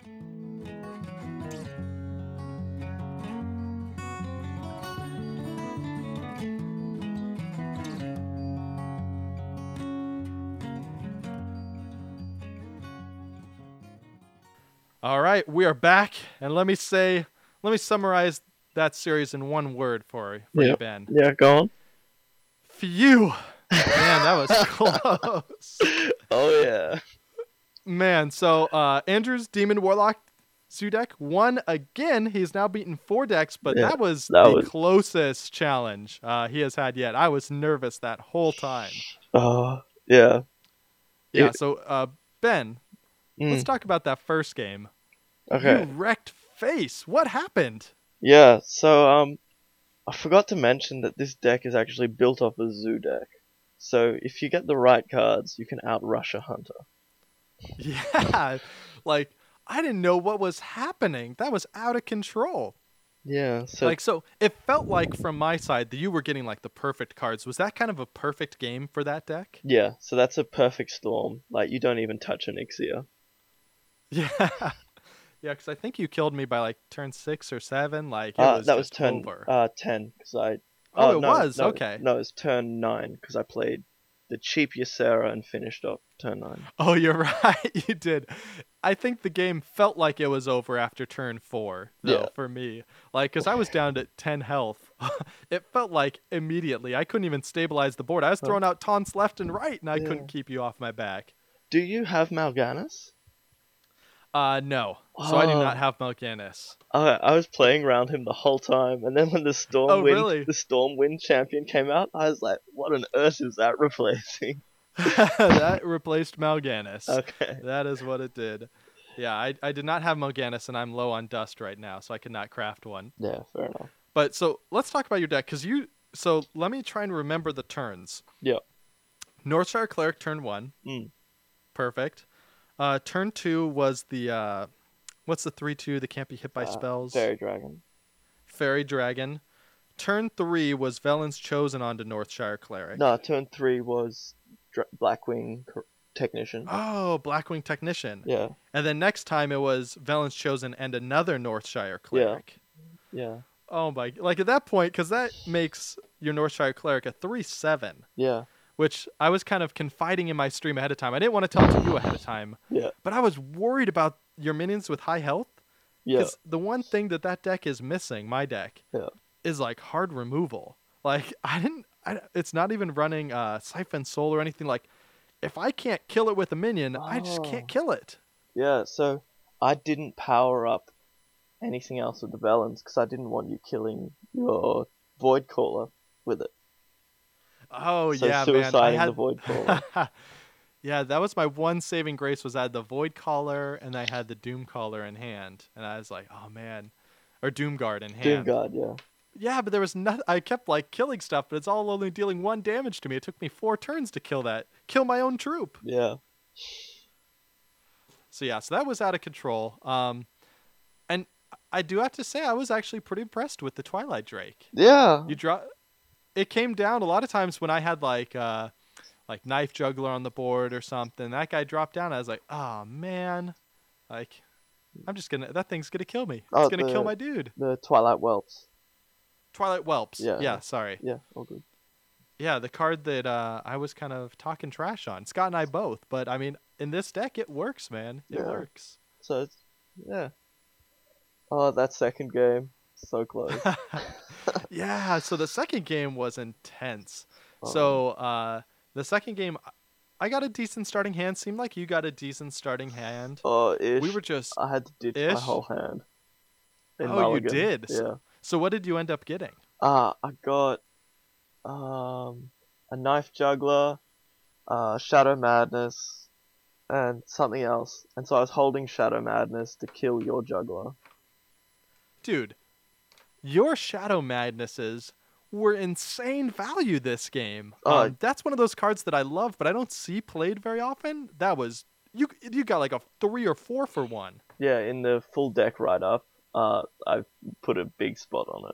All right, we are back, and let me say, let me summarize that series in one word for, for you, Yep. Ben. Yeah, go on. Phew. Man, that was close. Oh yeah. Man, so uh, Andrew's Demon Warlock Zoo deck won again. He's now beaten four decks, but Yeah, that was that the was- closest challenge uh, he has had yet. I was nervous that whole time. Oh yeah. Yeah, It- so uh, Ben, Mm, let's talk about that first game. okay. You wrecked face. What happened? Yeah. So um, I forgot to mention that this deck is actually built off a zoo deck. So if you get the right cards, you can outrush a hunter. Yeah, like I didn't know what was happening. That was out of control. Yeah. So Like, so it felt like from my side that you were getting like the perfect cards. Was that kind of a perfect game for that deck? yeah. So that's a perfect storm. Like you don't even touch an Ixia. Yeah. Yeah, because I think you killed me by like turn six or seven. Like, it Uh, was that was just turn over. uh ten because I. Oh, uh, it no, was? no, Okay. No, it's turn nine because I played the cheap Ysera and finished off turn nine. Oh, you're right. You did. I think the game felt like it was over after turn four, though, Yeah. for me. Like, because I was down to ten health. It felt like immediately. I couldn't even stabilize the board. I was throwing out taunts left and right, and I Yeah. couldn't keep you off my back. Do you have Mal'Ganis? Uh, no. So I do Oh. not have Mal'Ganis. I I was playing around him the whole time, and then when the Storm Oh, Wind, really? the Storm Wind champion came out, I was like, "What on earth is that replacing?" That replaced Mal'Ganis. Okay. That is what it did. Yeah, I, I did not have Mal'Ganis, and I'm low on dust right now, so I could not craft one. Yeah, fair enough. But so let's talk about your deck, because you so let me try and remember the turns. Yeah. Northshire Cleric turn one. Mm. Perfect. Uh, turn two was the uh, what's the three two that can't be hit by Uh, spells? Fairy Dragon. Fairy Dragon. Turn three was Velen's Chosen onto Northshire Cleric. No, turn three was Dra- Blackwing Cor- Technician. Oh, Blackwing Technician. Yeah. And then next time it was Velen's Chosen and another Northshire Cleric. Yeah. Oh my! Like at that point, because that makes your Northshire Cleric a three seven. Yeah. Which I was kind of confiding in my stream ahead of time. I didn't want to tell it to you ahead of time. Yeah. But I was worried about your minions with high health. Yeah. Because the one thing that that deck is missing, my deck, Yeah. is like hard removal. Like I didn't. I, it's not even running uh, Siphon Soul or anything. Like if I can't kill it with a minion, I just Oh. can't kill it. Yeah. So I didn't power up anything else with the Velens because I didn't want you killing your Void Caller with it. Oh So yeah, man. I suiciding had the Void Caller. yeah, that was my one saving grace. Was I had the Void Caller and I had the Doom Caller in hand, and I was like, oh man, or Doom Guard in hand. Doomguard, yeah. Yeah, but there was not. I kept like killing stuff, but it's all only dealing one damage to me. It took me four turns to kill that, kill my own troop. Yeah. So yeah, so that was out of control. Um, and I do have to say, I was actually pretty impressed with the Twilight Drake. Yeah. You draw. It came down a lot of times when I had like uh, like Knife Juggler on the board or something. That guy dropped down. I was like, oh man, like I'm just gonna. That thing's gonna kill me. It's Oh, gonna the- kill my dude. The Twilight Whelps. Twilight Whelps. Yeah. Yeah. Sorry. Yeah, all good. Yeah, the card that uh, I was kind of talking trash on. Scott and I both, but I mean, in this deck, it works, man. It Yeah. works. So it's yeah. Oh, that second game, so close. Yeah, so the second game was intense. Oh. So uh, the second game, I got a decent starting hand. Seemed like you got a decent starting hand. Oh, ish. We were just. I had to ditch my Ish? whole hand. in Oh, you Mulligan. did? Yeah. So what did you end up getting? Uh, I got um a Knife Juggler, uh, Shadow Madness, and something else. And so I was holding Shadow Madness to kill your Juggler. Dude, your Shadow Madnesses were insane value this game. Oh. Um, that's one of those cards that I love, but I don't see played very often. That was you. You got like a three or four for one. Yeah, in the full deck write up, uh, I put a big spot on it.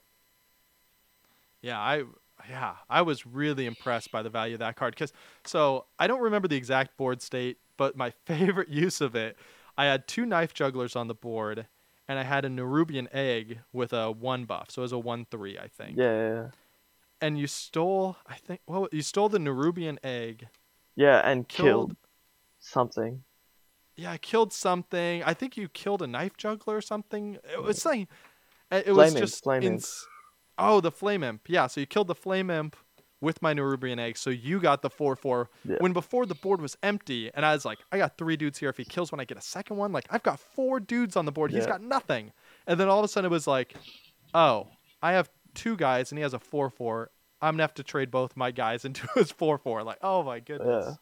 Yeah, I yeah I was really impressed by the value of that card. Because so I don't remember the exact board state, but my favorite use of it, I had two Knife Jugglers on the board, and I had a Nerubian Egg with a one buff, so it was a one three, I think. Yeah, yeah, yeah. And you stole, I think, well, you stole the Nerubian Egg. Yeah, and killed, Killed- something. Yeah, I killed something. I think you killed a Knife Juggler or something. It was like, it Flame was Imp, just Flame Imp. ins- Oh, the Flame Imp. Yeah, so you killed the Flame Imp with my Nerubian Egg, so you got the four four. Yeah. When before the board was empty, and I was like, I got three dudes here. If he kills one, I get a second one. Like, I've got four dudes on the board. He's Yeah. got nothing. And then all of a sudden it was like, oh, I have two guys, and he has a four four. I'm going to have to trade both my guys into his four four. Like, oh my goodness.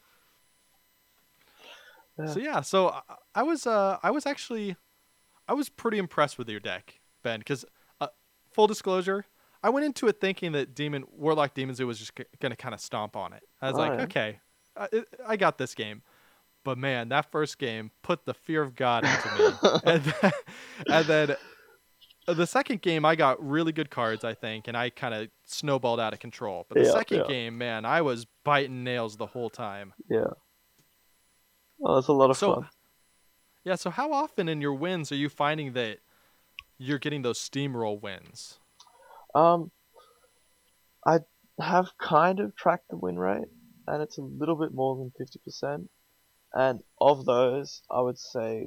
Yeah. So yeah, so I, I was uh I was actually I was pretty impressed with your deck, Ben, because uh, full disclosure, I went into it thinking that Demon Warlock Demon Zoo was just g- gonna kind of stomp on it. I was Oh, like, yeah. okay, I, it, I got this game, but man, that first game put the fear of God into me, and then, and then the second game I got really good cards, I think, and I kind of snowballed out of control. But the Yeah, second yeah. game, man, I was biting nails the whole time. Yeah. Oh, that's a lot of So, fun. yeah, so how often in your wins are you finding that you're getting those steamroll wins? Um, I have kind of tracked the win rate, and it's a little bit more than fifty percent. And of those, I would say,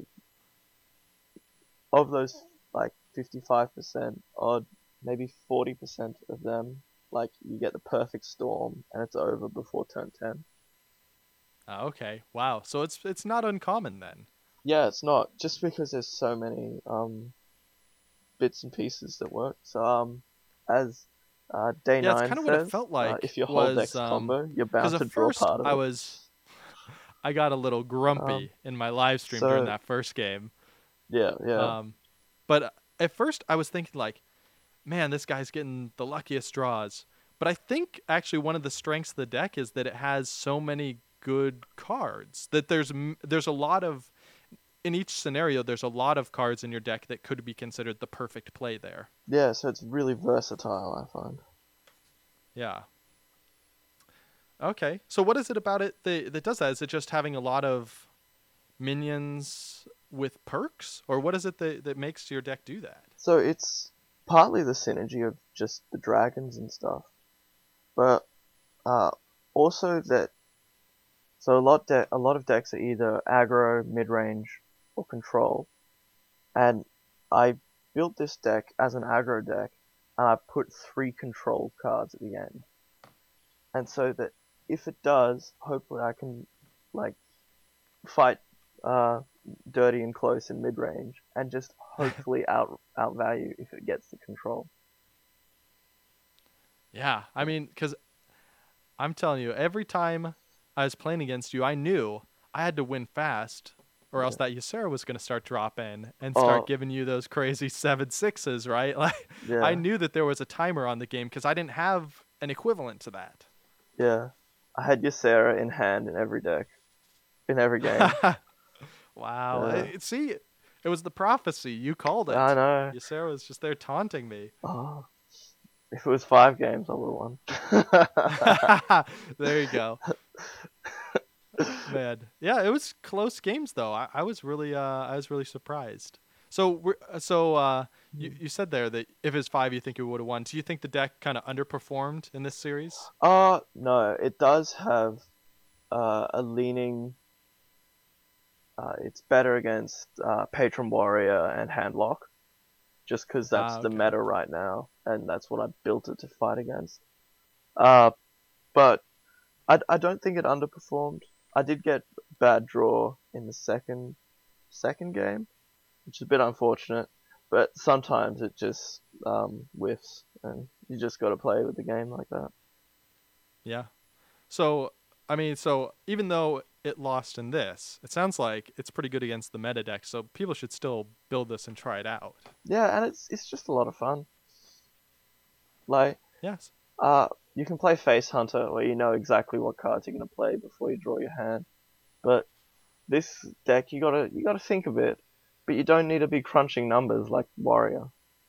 of those, like fifty-five percent, odd, maybe forty percent of them, like you get the perfect storm, and it's over before turn ten. Oh, okay, wow. So it's it's not uncommon then. Yeah, it's not just because there's so many um bits and pieces that work. So um, as uh, day Yeah, it's nine kinda what it says, felt uh, like if your whole was, deck's um, combo, you're bound Because to at draw first part of I it. was, I got a little grumpy Um, in my live stream so- during that first game. Yeah, yeah, Um, but at first I was thinking like, man, this guy's getting the luckiest draws. But I think actually one of the strengths of the deck is that it has so many good cards that there's m- there's a lot of in each scenario there's a lot of cards in your deck that could be considered the perfect play there. Yeah, so it's really versatile, I find. Yeah. Okay. So what is it about it that that does that? Is it just having a lot of minions with perks, or what is it that that makes your deck do that? So it's partly the synergy of just the dragons and stuff, but uh, also that so a lot de- a lot of decks are either aggro, mid range, or control, and I built this deck as an aggro deck, and I put three control cards at the end, and so that if it does, hopefully I can like fight uh, dirty and close in mid range, and just hopefully out outvalue if it gets the control. Yeah. I mean, cuz I'm telling you, every time I was playing against you, I knew I had to win fast, or else that Ysera was going to start dropping and start Oh, giving you those crazy seven sixes, right? Like, I yeah, knew that there was a timer on the game because I didn't have an equivalent to that. yeah. I had Ysera in hand in every deck, in every game. Wow. Yeah, I- See, it was the prophecy. You called I it. know. Ysera was just there taunting me. Oh, if it was five games, I would have won. There you go. Man, yeah, it was close games though. I, I was really, uh, I was really surprised. So, we're, uh, so uh, you you said there that if it was five, you think it would have won. Do you think the deck kind of underperformed in this series? Uh, no, it does have uh, a leaning. Uh, it's better against uh, Patron Warrior and Handlock, just because that's Ah, the okay. meta right now, and that's what I built it to fight against. Uh, but I, I don't think it underperformed. I did get bad draw in the second second game, which is a bit unfortunate. But sometimes it just um, whiffs, and you just got to play with the game like that. Yeah. So, I mean, so even though it lost in this, it sounds like it's pretty good against the meta deck. So people should still build this and try it out. Yeah, and it's it's just a lot of fun. Like, Yes. uh, you can play Face Hunter, where you know exactly what cards you're gonna play before you draw your hand. But this deck, you gotta you gotta think a bit, but you don't need to be crunching numbers like Warrior.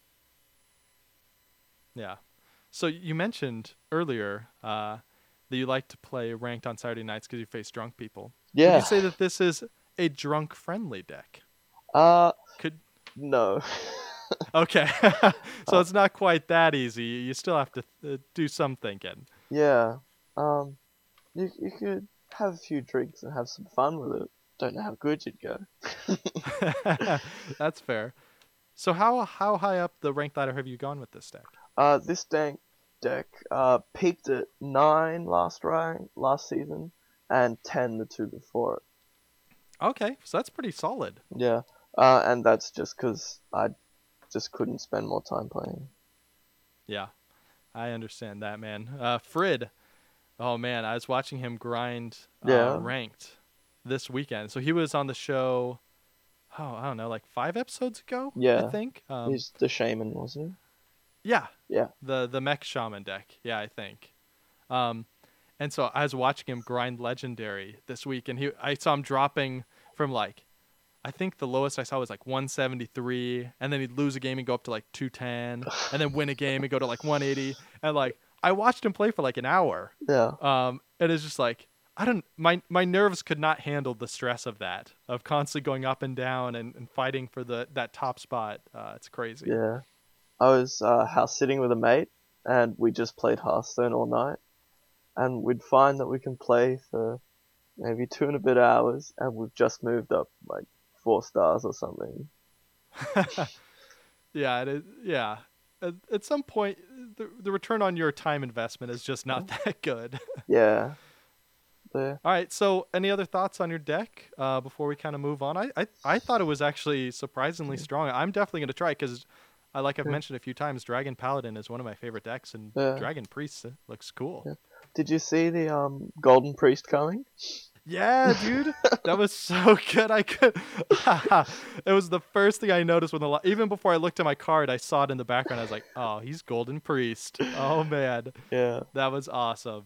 Yeah. So you mentioned earlier uh, that you like to play ranked on Saturday nights because you face drunk people. Would you Yeah. say that this is a drunk-friendly deck? Uh, Could no. Okay. So Uh, it's not quite that easy. You still have to uh, do some thinking. yeah. Um, you you could have a few drinks and have some fun with it. Don't know how good you'd go. That's fair. So how how high up the rank ladder have you gone with this deck? Uh, this deck deck uh peaked at nine last rank last season, and ten the two before it. Okay, so that's pretty solid. Yeah. Uh, and that's just because I just couldn't spend more time playing. Yeah, I understand that, man. Uh, Frid, oh man, I was watching him grind uh, Yeah. ranked this weekend. So he was on the show, oh, I don't know, like five episodes ago, I Yeah. think. Um, He's the shaman, wasn't yeah, he? Yeah. the the mech shaman deck. Yeah, I think. Um, and so I was watching him grind legendary this week, and he I saw him dropping from like, I think the lowest I saw was like one seventy-three, and then he'd lose a game and go up to like two ten, and then win a game and go to like one eighty, and like I watched him play for like an hour. Yeah. Um, and it's just like I don't my my nerves could not handle the stress of that, of constantly going up and down and, and fighting for the that top spot. Uh, it's crazy. Yeah. I was uh, house sitting with a mate, and we just played Hearthstone all night, and we'd find that we can play for maybe two and a bit hours, and we've just moved up like four stars or something. Yeah, it is, yeah. At, at some point, the the return on your time investment is just not that good. Yeah. There. All right. So, any other thoughts on your deck uh, before we kind of move on? I, I I thought it was actually surprisingly strong. I'm definitely going to try because, I like I've Yeah. mentioned a few times, Dragon Paladin is one of my favorite decks, and Yeah. Dragon Priest uh, looks cool. Yeah. Did you see the um Golden Priest coming? Yeah, dude, that was so good. I could. It was the first thing I noticed when the li- even before I looked at my card, I saw it in the background. I was like, "Oh, he's Golden Priest." Oh man, Yeah. that was awesome.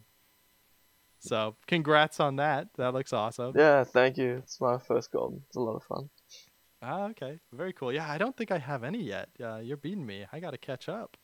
So, congrats on that. That looks awesome. Yeah, thank you. It's my first golden. It's a lot of fun. Ah, okay, very cool. Yeah, I don't think I have any yet. Uh, you're beating me. I gotta catch up.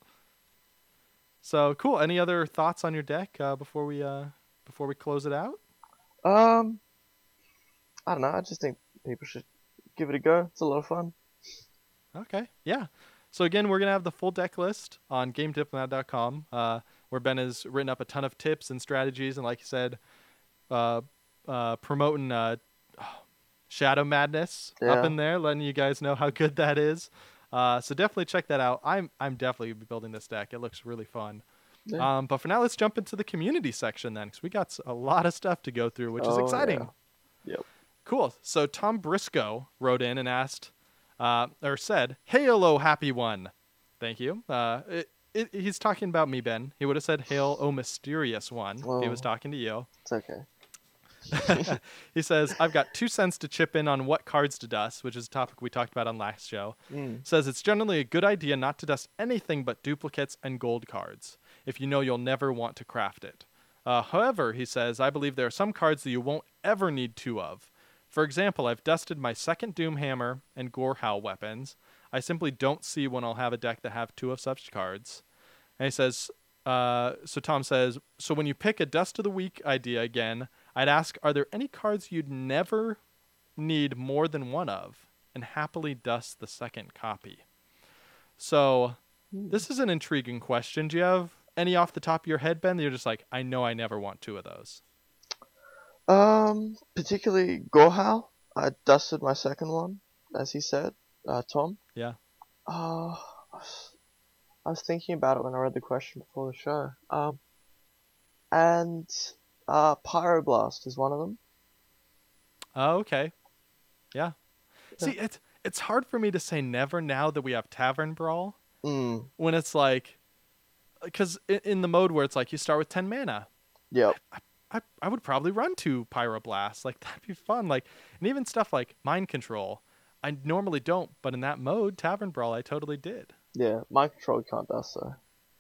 So cool. Any other thoughts on your deck uh, before we uh, before we close it out? Um, I don't know. I just think people should give it a go. It's a lot of fun. Okay, yeah. So again, we're gonna have the full deck list on game diplomat dot com, uh, where Ben has written up a ton of tips and strategies, and like you said, uh, uh, promoting uh, Shadow Madness Yeah. up in there, letting you guys know how good that is. Uh, so definitely check that out. I'm I'm definitely gonna be building this deck. It looks really fun. Yeah. Um, but for now, let's jump into the community section then, because we got s- a lot of stuff to go through, which is Oh, exciting. yeah. Yep. Cool. So Tom Briscoe wrote in and asked, uh, or said, "Hey, hello, happy one." Thank you. Uh, it, it, he's talking about me, Ben. He would have said, "Hail, oh mysterious one," if he was Oh. talking to you. It's okay. He says, "I've got two cents to chip in on what cards to dust," which is a topic we talked about on last show. Mm. Says it's generally a good idea not to dust anything but duplicates and gold cards, if you know you'll never want to craft it. Uh, however, he says, I believe there are some cards that you won't ever need two of. For example, I've dusted my second Doomhammer and Gorehowl weapons. I simply don't see when I'll have a deck that have two of such cards. And he says, uh, so Tom says, so when you pick a Dust of the Week idea again, I'd ask, are there any cards you'd never need more than one of, and happily dust the second copy? So this is an intriguing question. Do you have any off the top of your head, Ben, that you're just like, I know I never want two of those? Um, particularly Gorehowl. I dusted my second one, as he said. Uh, Tom. Yeah. Uh, I was thinking about it when I read the question before the show. Um, and uh, Pyroblast is one of them. Oh, okay. Yeah. Yeah. See, it's it's hard for me to say never now that we have Tavern Brawl. Mm. When it's like, because in, in the mode where it's like you start with ten mana, Yep. I, I, I would probably run two Pyroblasts. Like, that'd be fun. Like, and even stuff like Mind Control, I normally don't, but in that mode, Tavern Brawl, I totally did. Yeah. Mind Control can't dust though.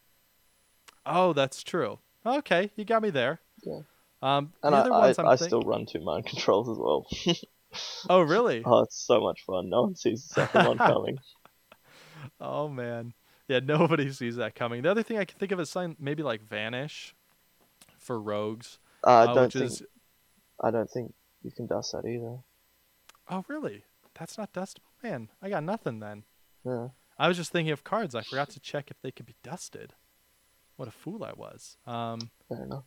Oh, that's true. Okay, you got me there. Yeah. Um, And the I, other I, ones I'm I think- still run two Mind Controls as well. Oh, really? Oh, it's so much fun. No one sees the second one coming. Oh, man. Yeah, nobody sees that coming. The other thing I can think of is something maybe like Vanish for rogues. Uh, I uh, don't which think is... I don't think you can dust that either. Oh, really? That's not dustable? Man, I got nothing then. Yeah. I was just thinking of cards. I forgot to check if they could be dusted. What a fool I was. Um, Fair enough.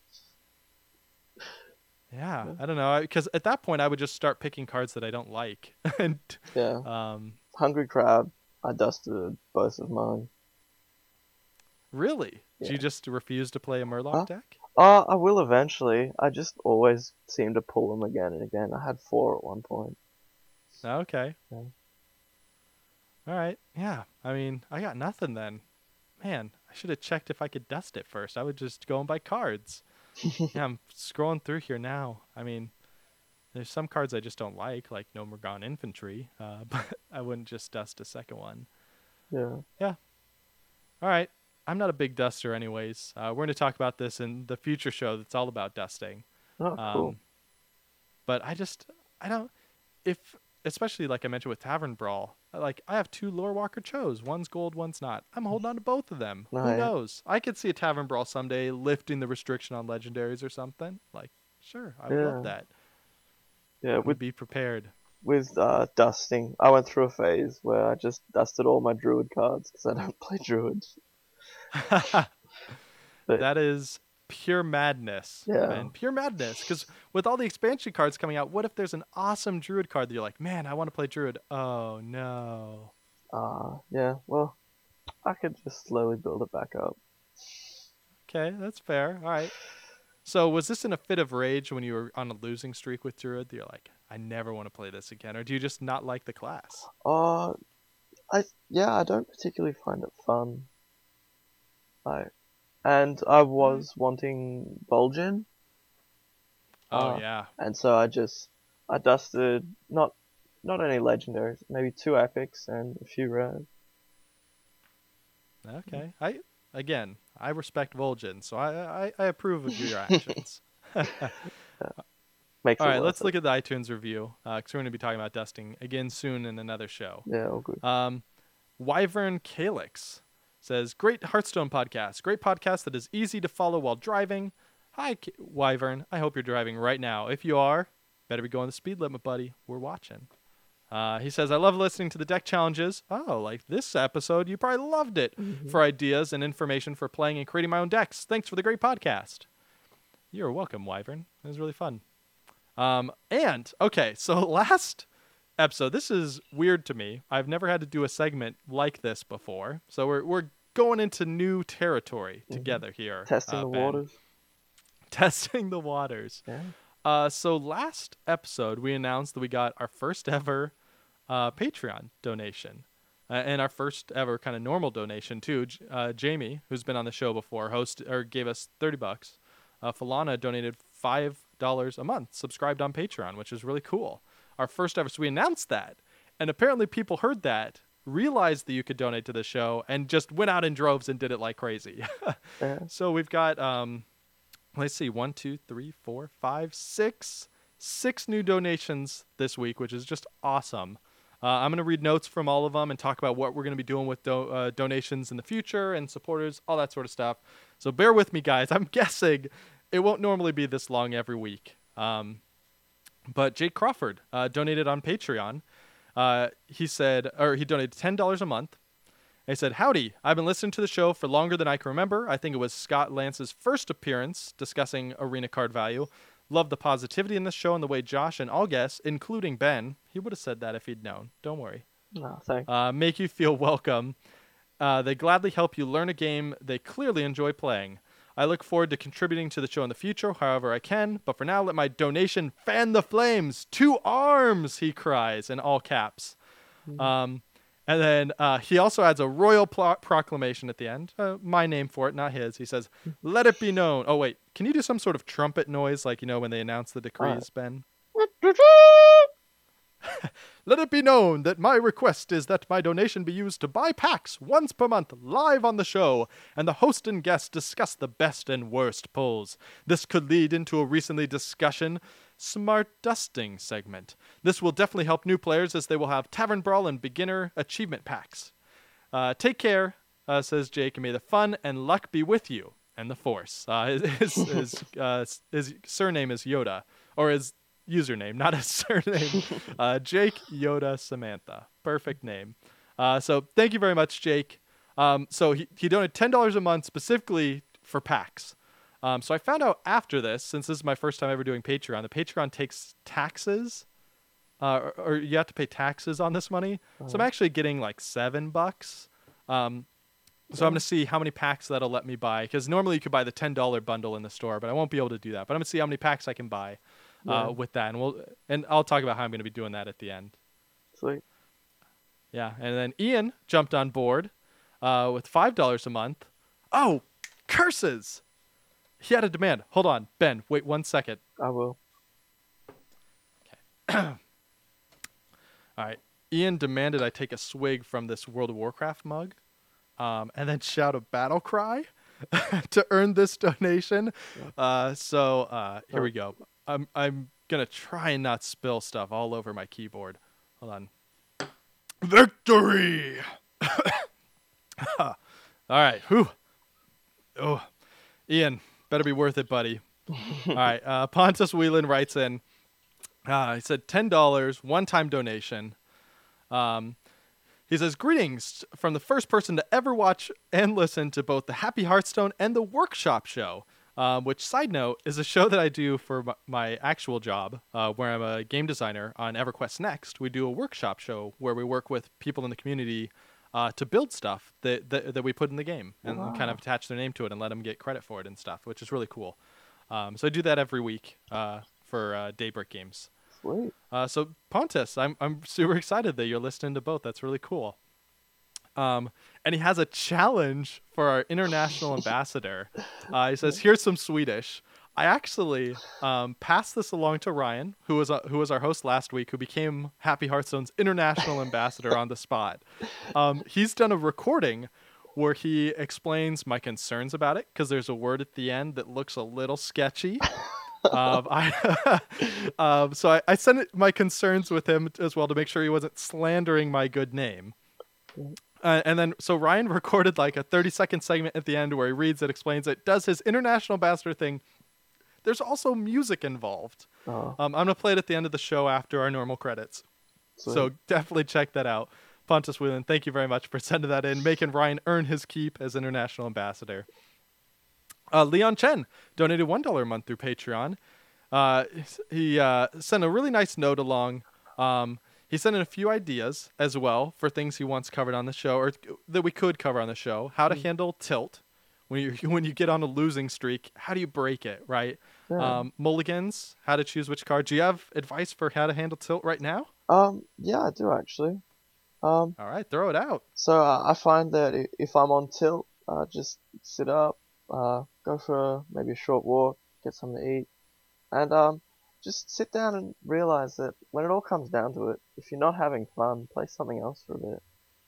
yeah, Yeah. I don't know. Because at that point, I would just start picking cards that I don't like. and Yeah. um, Hungry Crab. I dusted both of mine. Really? Do Yeah. you just refuse to play a Murloc Huh? deck? Uh, I will eventually. I just always seem to pull them again and again. I had four at one point. Okay. Yeah. All right. Yeah. I mean, I got nothing then. Man, I should have checked if I could dust it first. I would just go and buy cards. Yeah, I'm scrolling through here now. I mean, there's some cards I just don't like, like No Morgan Infantry, uh, but I wouldn't just dust a second one. Yeah. All right. I'm not a big duster anyways. Uh, we're going to talk about this in the future show that's all about dusting. Oh, cool. Um, but I just, I don't, if, especially like I mentioned with Tavern Brawl, like I have two Lore Walker Chos. One's gold, one's not. I'm holding on to both of them. Oh, Who yeah. knows? I could see a Tavern Brawl someday lifting the restriction on legendaries or something. Like, sure, I would Yeah. love that. Yeah, I would with be prepared. with uh, dusting, I went through a phase where I just dusted all my Druid cards because I don't play Druids. But That is pure madness. Yeah. Man, pure madness. Because with all the expansion cards coming out, what if there's an awesome Druid card that you're like, man, I want to play Druid. Oh, no. uh, yeah, well, I could just slowly build it back up. Okay, that's fair. All right. So was this in a fit of rage when you were on a losing streak with Druid? You're like, I never want to play this again. Or do you just not like the class? Uh, I yeah, I don't particularly find it fun. Like, and I was wanting Vol'jin. Oh Uh, yeah. and so I just I dusted not not any legendaries, maybe two epics and a few rares. Okay. I again, I respect Vol'jin, so I I, I approve of your actions. Makes All it right, worth let's it. look at the iTunes review because we're going to be talking about dusting again soon in another show. Yeah, all good. Um, Wyvern Calyx says, "Great Hearthstone podcast. Great podcast that is easy to follow while driving. Hi, K- Wyvern. I hope you're driving right now. If you are, better be going the speed limit, buddy. We're watching." Uh, he says, "I love listening to the deck challenges. Oh, like this episode, you probably loved it Mhm. for ideas and information for playing and creating my own decks. Thanks for the great podcast." You're welcome, Wyvern. It was really fun. Um, and okay, so last episode, this is weird to me. I've never had to do a segment like this before, so we're we're going into new territory Mhm. together here. Testing uh, the Ben. waters. Testing the waters. Yeah. Uh, so last episode, we announced that we got our first ever uh, Patreon donation. Uh, and our first ever kind of normal donation too. J- Uh, Jamie, who's been on the show before, host or gave us thirty bucks. Uh, Falana donated five dollars a month, subscribed on Patreon, which is really cool. Our first ever. So we announced that, and apparently people heard that, realized that you could donate to the show, and just went out in droves and did it like crazy. Yeah. So we've got um, let's see, one, two, three, four, five, six, six new donations this week, which is just awesome. Uh, I'm going to read notes from all of them and talk about what we're going to be doing with do- uh, donations in the future and supporters, all that sort of stuff. So bear with me, guys. I'm guessing it won't normally be this long every week. Um, but Jake Crawford uh, donated on Patreon. Uh, he said, or he donated ten dollars a month. He said, "Howdy, I've been listening to the show for longer than I can remember. I think it was Scott Lance's first appearance discussing arena card value. Love the positivity in this show and the way Josh and all guests, including Ben," he would have said that if he'd known. Don't worry. No, thanks. Uh, "make you feel welcome. Uh, they gladly help you learn a game they clearly enjoy playing. I look forward to contributing to the show in the future however I can, but for now, let my donation fan the flames. Two arms," he cries in all caps. Um, and then uh, he also adds a royal pro- proclamation at the end. Uh, my name for it, not his. He says, "Let it be known." Oh, wait. Can you do some sort of trumpet noise, like, you know, when they announce the decrees, Ben? "Let it be known that my request is that my donation be used to buy packs once per month live on the show, and the host and guest discuss the best and worst pulls. This could lead into a recently discussion smart dusting segment. This will definitely help new players as they will have Tavern Brawl and beginner achievement packs. Uh, take care," uh, says Jake, "and may the fun and luck be with you and the Force." Uh, his his, his, uh, his surname is Yoda, or his username, not his surname. uh, Jake Yoda Samantha. Perfect name. Uh, so thank you very much, Jake. Um, so he, he donated ten dollars a month specifically for packs. Um, so I found out after this, since this is my first time ever doing Patreon, the Patreon takes taxes, uh, or, or you have to pay taxes on this money. So I'm actually getting like seven bucks. Um, so I'm going to see how many packs that'll let me buy, because normally you could buy the ten dollar bundle in the store, but I won't be able to do that. But I'm going to see how many packs I can buy uh, Yeah. with that, and we'll and I'll talk about how I'm going to be doing that at the end. Sweet. Yeah, and then Ian jumped on board uh, with five dollars a month. Oh, curses! He had a demand. Hold on, Ben. Wait one second. I will. All right. Ian demanded I take a swig from this World of Warcraft mug, um, and then shout a battle cry to earn this donation. Uh, so uh, here we go. I'm I'm gonna try and not spill stuff all over my keyboard. Hold on. Victory! All right. Whew. Oh, Ian, better be worth it, buddy. All right. Uh, Pontus Whelan writes in. Uh, he said ten dollars, one-time donation. Um, he says, "Greetings from the first person to ever watch and listen to both the Happy Hearthstone and the Workshop Show," um, which, side note, is a show that I do for my, my actual job, uh, where I'm a game designer on EverQuest Next. We do a workshop show where we work with people in the community uh, to build stuff that, that that we put in the game and Wow. kind of attach their name to it and let them get credit for it and stuff, which is really cool. Um, so I do that every week uh, for uh, Daybreak Games. Sweet. Uh, so Pontus, I'm I'm super excited that you're listening to both. That's really cool. Um, and he has a challenge for our international ambassador. Uh, he says, "Here's some Swedish. I actually um, passed this along to Ryan, who was uh, who was our host last week, who became Happy Hearthstone's international ambassador on the spot. Um, he's done a recording where he explains my concerns about it, because there's a word at the end that looks a little sketchy. um, I, um, so I, I sent it, my concerns with him as well, to make sure he wasn't slandering my good name. Uh, and then, so Ryan recorded like a thirty second segment at the end where he reads it, explains it, does his international ambassador thing. There's also music involved. Oh, Um, I'm going to play it at the end of the show after our normal credits. sweet. So definitely check that out. Pontus Whelan, thank you very much for sending that in, making Ryan earn his keep as international ambassador. Uh, Leon Chen donated one dollar a month through Patreon. Uh, he uh, sent a really nice note along. Um, he sent in a few ideas as well for things he wants covered on the show, or that we could cover on the show. How to Mm. handle tilt when you when you get on a losing streak. How do you break it, right? Yeah. Um, mulligans, how to choose which card. Do you have advice for how to handle tilt right now? Um, yeah, I do actually. Um, All right, throw it out. so uh, I find that i- if I'm on tilt, uh, just sit up, uh, go for maybe a short walk, get something to eat, and um, just sit down and realize that when it all comes down to it, if you're not having fun, play something else for a bit.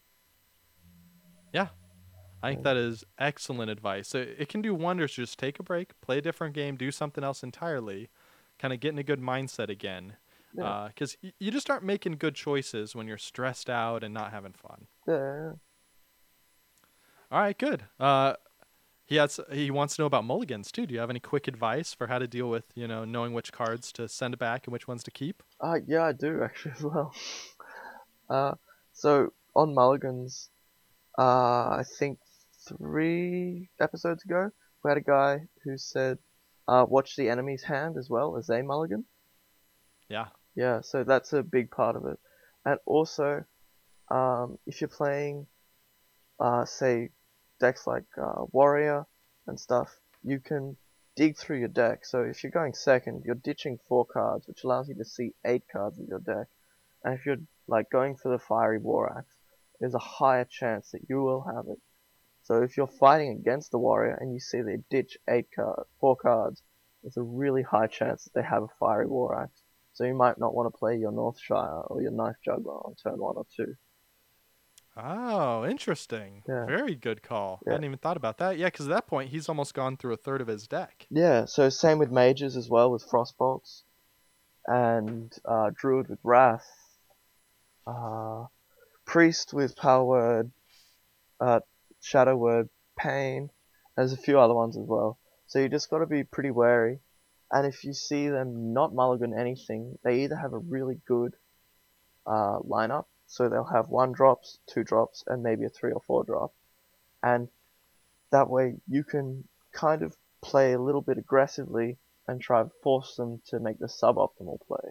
Yeah, I think Yeah. that is excellent advice. It, it can do wonders. Just take a break, play a different game, do something else entirely, kind of get in a good mindset again. Yeah. Because y- you just aren't making good choices when you're stressed out and not having fun. Yeah. All right, good. Uh, he has he wants to know about mulligans too. Do you have any quick advice for how to deal with, you know, knowing which cards to send back and which ones to keep? Uh, yeah, I do actually as well. Uh, so on Mulligans, uh, I think three episodes ago, we had a guy who said, uh, watch the enemy's hand as well as a mulligan. Yeah. Yeah, so that's a big part of it. And also, um, if you're playing, uh, say, decks like uh, Warrior and stuff, you can dig through your deck. So if you're going second, you're ditching four cards, which allows you to see eight cards in your deck. And if you're like going for the Fiery War Axe, there's a higher chance that you will have it. So if you're fighting against the Warrior and you see they ditch eight card, four cards, there's a really high chance that they have a Fiery War Axe. So you might not want to play your Northshire or your Knife Juggler on turn one or two. Oh, interesting. Yeah. Very good call. I Yeah. hadn't even thought about that. Yeah, because at that point, he's almost gone through a third of his deck. Yeah, so same with mages as well, with Frostbolts. And uh, Druid with Wrath. Uh, Priest with Power Word. Uh, Shadow Word, Pain. There's a few other ones as well. So you just got to be pretty wary. And if you see them not mulligan anything, they either have a really good uh, lineup. So they'll have one drops, two drops, and maybe a three or four drop. And that way you can kind of play a little bit aggressively and try to force them to make the suboptimal play.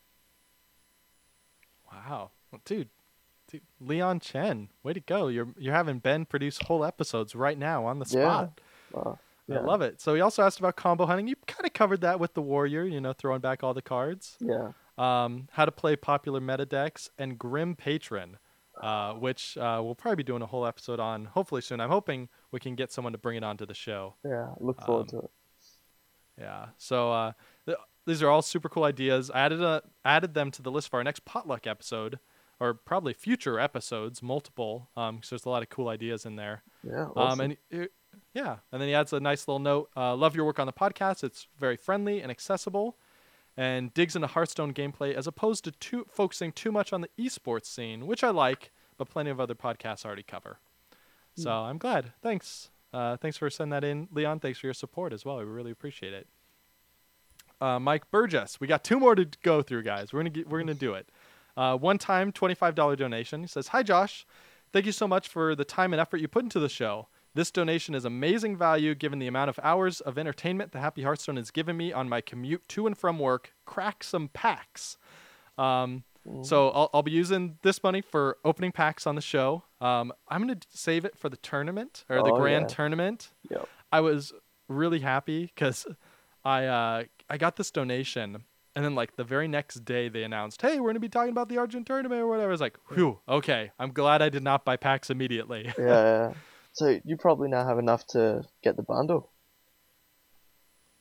Wow. Well, dude, dude, Leon Chen, way to go. You're you're having Ben produce whole episodes right now on the Yeah. spot. Uh, I yeah. love it. So he also asked about combo hunting. You kind of covered that with the Warrior, you know, throwing back all the cards. Yeah. Um, how to play popular meta decks, and Grim Patron, uh, which uh, we'll probably be doing a whole episode on hopefully soon. I'm hoping we can get someone to bring it onto the show. Yeah. Look forward Um, to it. Yeah. So uh, th- these are all super cool ideas. I added a, added them to the list for our next potluck episode, or probably future episodes, multiple. Um, because there's a lot of cool ideas in there. Yeah. Um, Awesome. and it, yeah, and then he adds a nice little note. Uh, Love your work on the podcast. It's very friendly and accessible, and digs into Hearthstone gameplay as opposed to too, focusing too much on the esports scene, which I like, but plenty of other podcasts already cover. So I'm glad. Thanks. Uh, thanks for sending that in, Leon. Thanks for your support as well. We really appreciate it. Uh, Mike Burgess, we got two more to go through, guys. We're gonna get, we're gonna do it. Uh, one time twenty-five dollars donation. He says, "Hi Josh, thank you so much for the time and effort you put into the show. This donation is amazing value given the amount of hours of entertainment the Happy Hearthstone has given me on my commute to and from work. Crack some packs." Um, so I'll, I'll be using this money for opening packs on the show. Um, I'm going to save it for the tournament, or the Oh, grand yeah. tournament. Yep. I was really happy because I uh, I got this donation, and then like the very next day they announced, "Hey, we're going to be talking about the Argent tournament or whatever." I was like, "Whew, okay." I'm glad I did not buy packs immediately. Yeah, yeah. So you probably now have enough to get the bundle.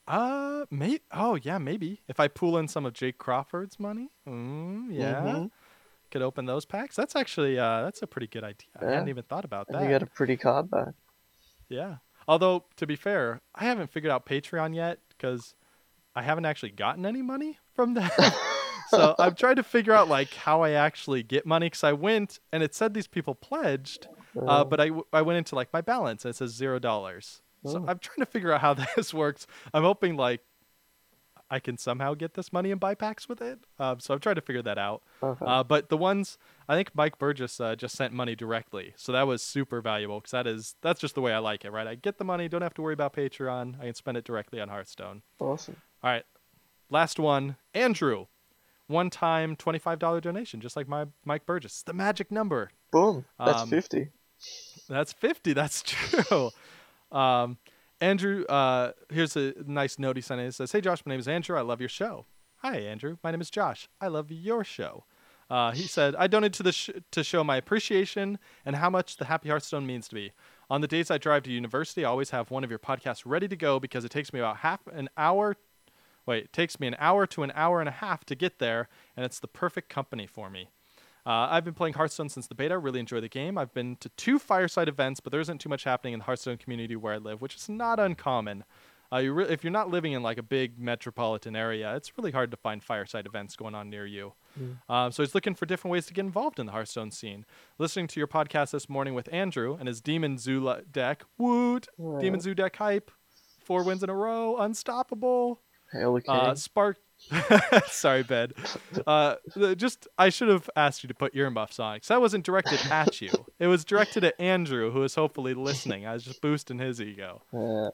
Uh, may oh yeah, maybe if I pool in some of Jake Crawford's money, mm, yeah, Mm-hmm. could open those packs. That's actually uh, that's a pretty good idea. I Yeah. hadn't even thought about And you that. get a pretty card back. Yeah. Although to be fair, I haven't figured out Patreon yet because I haven't actually gotten any money from that. So I'm trying to figure out like how I actually get money because I went and it said these people pledged, uh, Uh, but I, w- I went into like my balance and it says zero dollars. So Oh. I'm trying to figure out how this works. I'm hoping like I can somehow get this money and buy packs with it. Um, so I'm trying to figure that out. Okay. Uh, but the ones I think Mike Burgess uh, just sent money directly, so that was super valuable because that is that's just the way I like it, right? I get the money, don't have to worry about Patreon. I can spend it directly on Hearthstone. Awesome. All right, last one, Andrew, one-time twenty-five dollars donation, just like my Mike Burgess. The magic number. Boom. That's Um, fifty. That's fifty. That's true. Um, Andrew, uh, here's a nice note he sent in. It says, "Hey Josh, my name is Andrew. I love your show." Hi Andrew, my name is Josh. I love your show. Uh, he said, "I donated to the sh- to show my appreciation and how much the Happy Hearthstone means to me. On the days I drive to university, I always have one of your podcasts ready to go because it takes me about half an hour. Wait, it takes me an hour to an hour and a half to get there, and it's the perfect company for me. Uh, I've been playing Hearthstone since the beta. Really enjoy the game. I've been to two Fireside events, but there isn't too much happening in the Hearthstone community where I live, which is not uncommon. Uh, you re- if you're not living in like a big metropolitan area, it's really hard to find Fireside events going on near you. Mm. Um, so he's looking for different ways to get involved in the Hearthstone scene. Listening to your podcast this morning with Andrew and his Demon Zoo le- deck. Woot! Yeah. Demon Zoo deck hype. Four wins in a row. Unstoppable. Hail the king. Uh, Spark. Sorry, Ben. Uh, the- just I should have asked you to put earmuffs on because that wasn't directed at you. It was directed at Andrew, who is hopefully listening. I was just boosting his ego. Uh,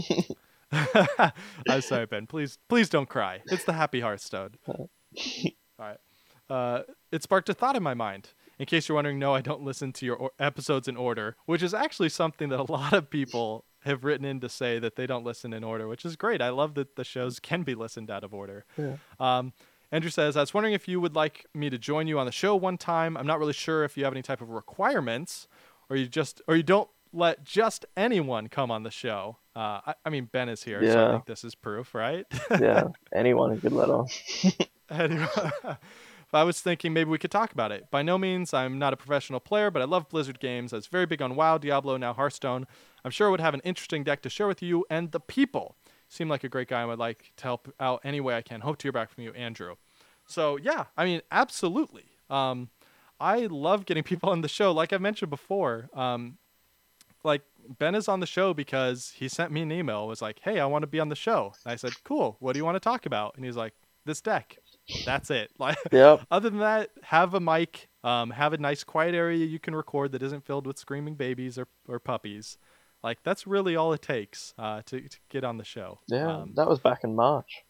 I'm sorry, Ben. Please, please don't cry. It's the Happy Hearthstone. All right. Uh, it sparked a thought in my mind. In case you're wondering, no, I don't listen to your or- episodes in order, which is actually something that a lot of people have written in to say that they don't listen in order, which is great. I love that the shows can be listened out of order. yeah. Um, Andrew says, I was wondering if you would like me to join you on the show one time. I'm not really sure if you have any type of requirements or you just, or you don't let just anyone come on the show. Uh, I, I mean, Ben is here, so I Yeah. think this is proof, right? Yeah. Anyone who could let on. Anyway, I was thinking maybe we could talk about it. By no means, I'm not a professional player, but I love Blizzard games. I was very big on WoW, Diablo, now Hearthstone. I'm sure I would have an interesting deck to share with you and the people. Seem like a great guy and would like to help out any way I can. Hope to hear back from you, Andrew. So, yeah, I mean, absolutely. Um, I love getting people on the show. Like I mentioned before, um, like Ben is on the show because he sent me an email. It was like, hey, I want to be on the show. And I said, cool. What do you want to talk about? And he's like, this deck. That's it. Like, Yep. other than that, have a mic, um, have a nice quiet area you can record that isn't filled with screaming babies or, or puppies. Like, that's really all it takes uh, to, to get on the show. Yeah. Um, That was back in March.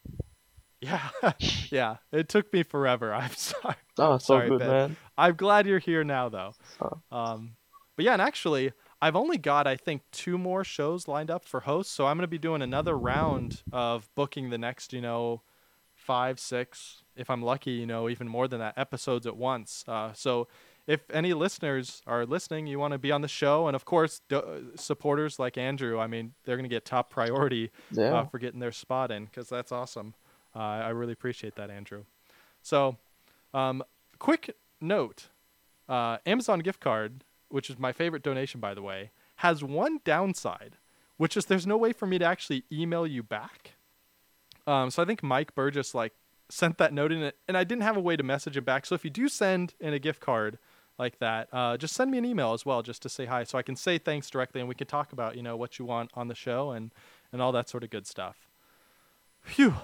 yeah. yeah. It took me forever. I'm sorry. Oh, I'm it's all sorry, good, Ben. man. I'm glad you're here now, though. Oh. Um, but yeah, and actually, I've only got, I think, two more shows lined up for hosts. So I'm going to be doing another round of booking the next, you know, five, six, if I'm lucky, you know, even more than that, episodes at once. Uh, so if any listeners are listening, you want to be on the show, and of course, do- supporters like Andrew, I mean, they're going to get top priority Yeah. uh, for getting their spot in, because that's awesome. Uh, I really appreciate that, Andrew. So, um, quick note, uh, Amazon gift card, which is my favorite donation, by the way, has one downside, which is there's no way for me to actually email you back. Um, so I think Mike Burgess like sent that note in it, and I didn't have a way to message him back. So if you do send in a gift card like that, uh, just send me an email as well, just to say hi, so I can say thanks directly, and we can talk about, you know, what you want on the show and and all that sort of good stuff. Phew.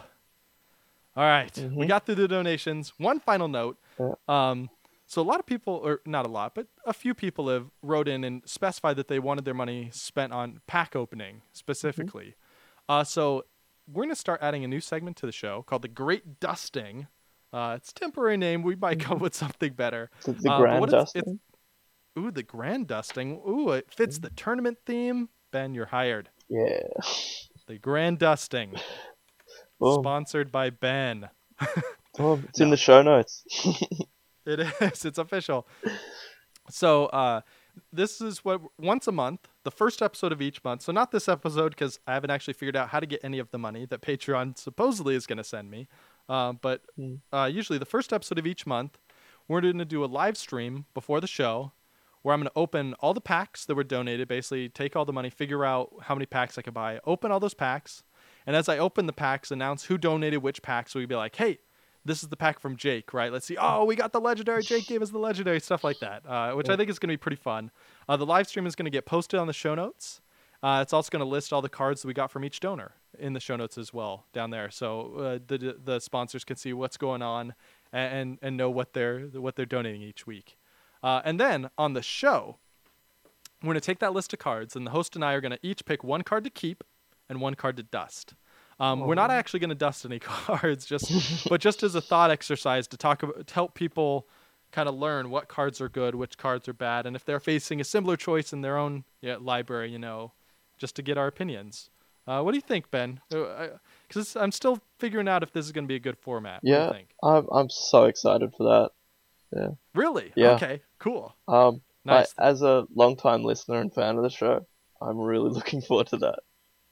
All right, we Mhm. got through the donations. One final note. Yeah. Um, so a lot of people, or not a lot, but a few people have wrote in and specified that they wanted their money spent on pack opening specifically. Uh, so we're going to start adding a new segment to the show called the Great Dusting. Uh, it's a temporary name. We might come with something better. The, the Uh, but grand what it's- dusting. Ooh, the Grand Dusting. Ooh, it fits the tournament theme. Ben, you're hired. Yeah. The Grand Dusting. Boom. Sponsored by Ben. Boom. It's in the show notes. It is. It's official. So uh, this is what once a month, the first episode of each month. So not this episode because I haven't actually figured out how to get any of the money that Patreon supposedly is going to send me. Uh, but Mm. uh, usually the first episode of each month, we're going to do a live stream before the show where I'm going to open all the packs that were donated, basically take all the money, figure out how many packs I could buy, open all those packs. And as I open the packs, announce who donated which pack. So we'd be like, hey, this is the pack from Jake, right? Let's see. Oh, we got the legendary. Jake gave us the legendary, stuff like that, uh, which I think is going to be pretty fun. Uh, the live stream is going to get posted on the show notes. Uh, it's also going to list all the cards that we got from each donor in the show notes as well down there. So uh, the the sponsors can see what's going on and and know what they're what they're donating each week. Uh, and then on the show, we're going to take that list of cards, and the host and I are going to each pick one card to keep and one card to dust. Um, we're not actually going to dust any cards, just but just as a thought exercise to talk about, to help people kind of learn what cards are good, which cards are bad, and if they're facing a similar choice in their own yeah, library, you know, just to get our opinions. Uh, what do you think, Ben? Because I'm still figuring out if this is going to be a good format. What do Yeah, you think? I'm I'm so excited for that. Yeah. Really? Yeah. Okay, cool. Um, Nice. like, as a long-time listener and fan of the show, I'm really looking forward to that.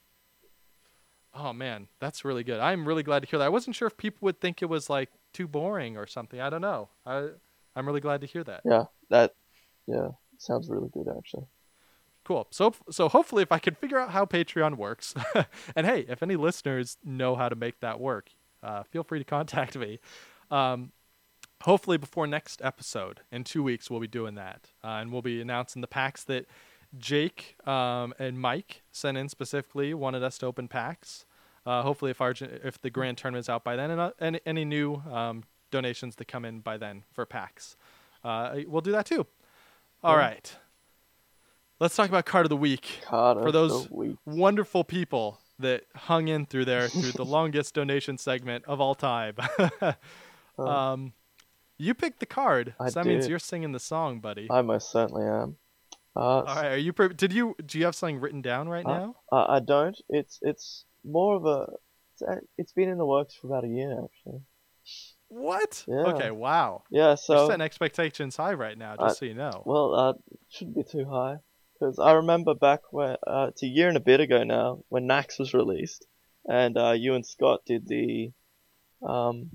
Oh, man, that's really good. I'm really glad to hear that. I wasn't sure if people would think it was, like, too boring or something. I don't know. I, I'm really glad to hear that. Yeah, that, yeah, sounds really good actually. Cool. So, so hopefully if I can figure out how Patreon works, and hey, if any listeners know how to make that work, uh, feel free to contact me. Um, hopefully before next episode in two weeks, we'll be doing that. Uh, and we'll be announcing the packs that Jake um, and Mike sent in specifically, wanted us to open packs. Uh, hopefully if our, if the grand tournament's out by then, and uh, any, any new um, donations that come in by then for packs, uh, we'll do that too. All Yeah. right. Let's talk about card of the week. Card For of those the week. wonderful people that hung in through there through the longest donation segment of all time. Oh, um, you picked the card, I so that means did. you're singing the song, buddy. I most certainly am. Uh, All right, are you? Pre- did you? Do you have something written down right Uh, now? uh, I don't. It's it's more of a. It's, a- it's been in the works for about a year actually. What? yeah. Okay, wow. Yeah. You're So setting expectations high right now, just I- so you know. well, uh, shouldn't be too high because I remember back when uh, it's a year and a bit ago now when Nax was released, and uh, you and Scott did the um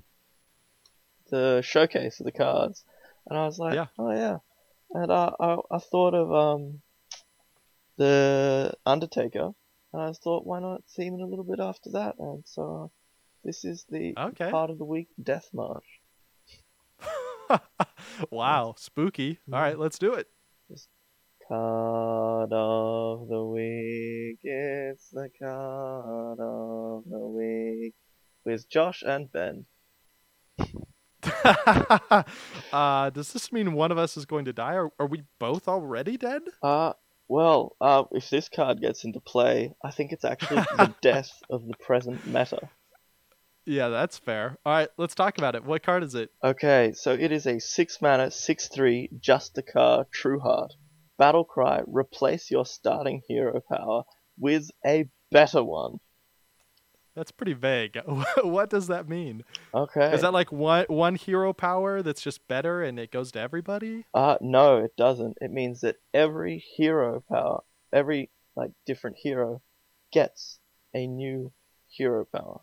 the showcase of the cards, and I was like, Yeah. oh yeah, and uh, I I thought of um the Undertaker, and I thought why not theme it a little bit after that, and so uh, this is the Okay. part of the week, Death March. Wow, spooky. All right, let's do it. Card of the week, it's the card of the week with Josh and Ben. uh, does this mean one of us is going to die? Or are we both already dead? Uh, well, uh, if this card gets into play, I think it's actually the death of the present meta. Yeah, that's fair. All right, let's talk about it. What card is it? Okay, so it is a six mana, six three, Justicar, True Heart. Battle Cry, replace your starting hero power with a better one. That's pretty vague. What does that mean? Okay. Is that like one one hero power that's just better and it goes to everybody? Uh, no, it doesn't. It means that every hero power, every, like, different hero gets a new hero power.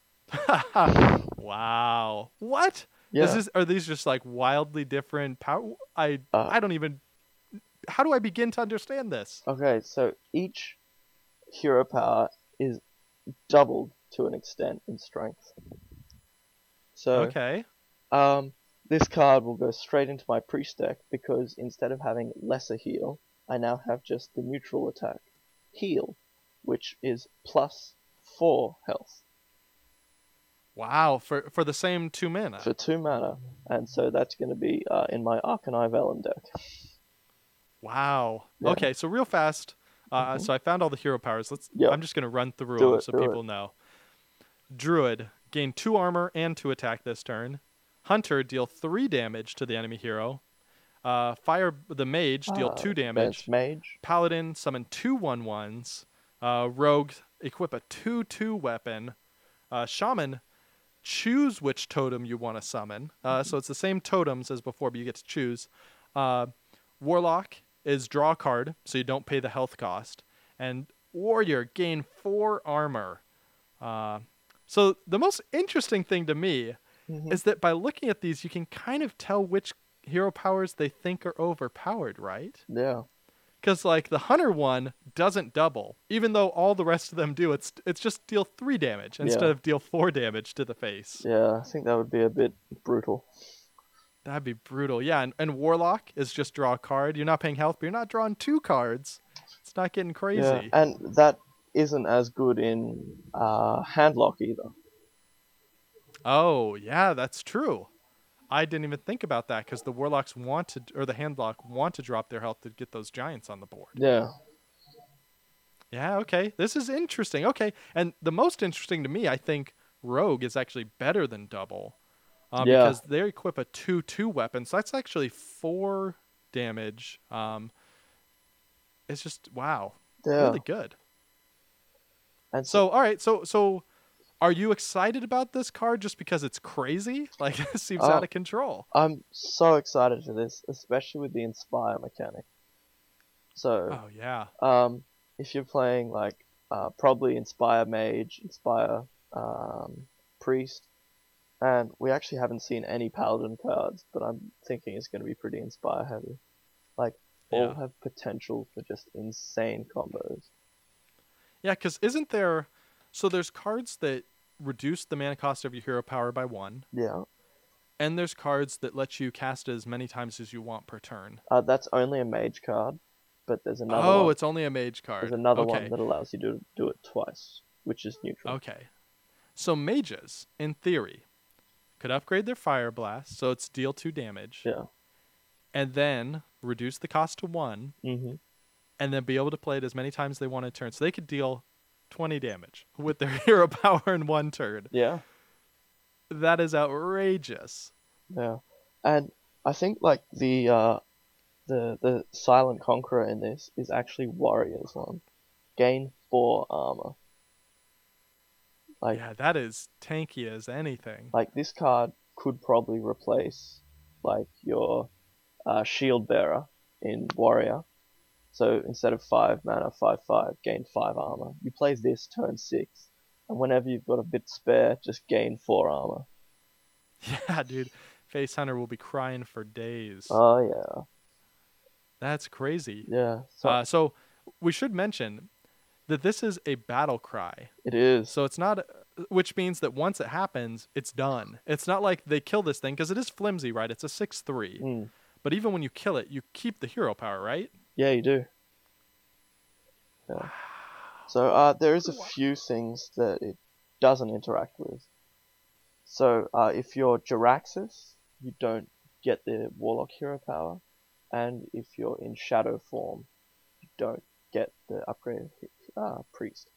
Wow. What? Yeah. Is this, are these just like wildly different power? I Uh, I don't even. How do I begin to understand this? Okay, so each hero power is doubled to an extent in strength. So, Okay. um, this card will go straight into my priest deck because instead of having lesser heal, I now have just the neutral attack heal, which is plus four health Wow. For for the same two mana. for two mana, and so that's going to be uh, in my Arcanine Velen deck. Wow. Yeah. Okay, so real fast. Uh, Mhm. So I found all the hero powers. Let's. Yep. I'm just gonna run through Do them it, so do people know. Druid gain two armor and two attack this turn. Hunter deal three damage to the enemy hero. Uh, Fire the mage deal Ah, two Ben's damage. Mage. Paladin summon two one ones. Uh, Rogue equip a two two weapon. Uh, Shaman choose which totem you want to summon. Uh, so it's the same totems as before, but you get to choose. Uh, Warlock is draw a card, so you don't pay the health cost, and Warrior gain four armor. Uh, so the most interesting thing to me Mhm. is that by looking at these, you can kind of tell which hero powers they think are overpowered, right? Yeah. Because like the Hunter one doesn't double, even though all the rest of them do. It's it's just deal three damage instead Yeah. of deal four damage to the face. Yeah, I think that would be a bit brutal. That'd be brutal. Yeah, and, and Warlock is just draw a card. You're not paying health, but you're not drawing two cards. It's not getting crazy. Yeah, and that isn't as good in uh, Handlock either. Oh, yeah, that's true. I didn't even think about that because the Warlocks want to, or the Handlock want to drop their health to get those Giants on the board. Yeah. Yeah, okay. This is interesting. Okay, and the most interesting to me, I think, Rogue is actually better than Double. Um, Yeah. Because they equip a two two weapon, so that's actually four damage. Um, it's just, wow. Yeah. Really good. And So, all right, so so are you excited about this card just because it's crazy? Like, it seems Oh. out of control. I'm so excited for this, especially with the Inspire mechanic. So, Oh, yeah. um, if you're playing like uh, probably Inspire Mage, Inspire um, Priest, and we actually haven't seen any Paladin cards, but I'm thinking it's going to be pretty Inspire heavy. Like, all Yeah. have potential for just insane combos. Yeah, because isn't there... So there's cards that reduce the mana cost of your hero power by one, Yeah. and there's cards that let you cast it as many times as you want per turn. Uh, that's only a Mage card, but there's another Oh, one. it's only a mage card. There's another okay. one that allows you to do it twice, which is neutral. Okay. So mages, in theory, could upgrade their Fire Blast, so it's deal two damage, Yeah. and then reduce the cost to one, Mm-hmm. and then be able to play it as many times they want in turn. So they could deal twenty damage with their hero power in one turn. Yeah. That is outrageous. Yeah. And I think like the uh the the Silent Conqueror in this is actually Warrior's one. Gain four armor. Like Yeah, that is tanky as anything. like this card could probably replace like your uh, Shield Bearer in Warrior. So instead of five mana, five five, gain five armor. You play this turn six, and whenever you've got a bit spare, just gain four armor. Yeah, dude. Face Hunter will be crying for days. Oh yeah, That's crazy. yeah. So Uh, so we should mention that this is a battle cry. it is. So it's not, which means that once it happens, it's done. It's not like they kill this thing because it is flimsy, right? It's a six three. Mm. But even when you kill it, you keep the hero power, right? Yeah, you do. Yeah. So uh, there is a few things that it doesn't interact with. So uh, if you're Jaraxxus, you don't get the Warlock hero power, and if you're in Shadow form, you don't get the upgraded uh, Priest.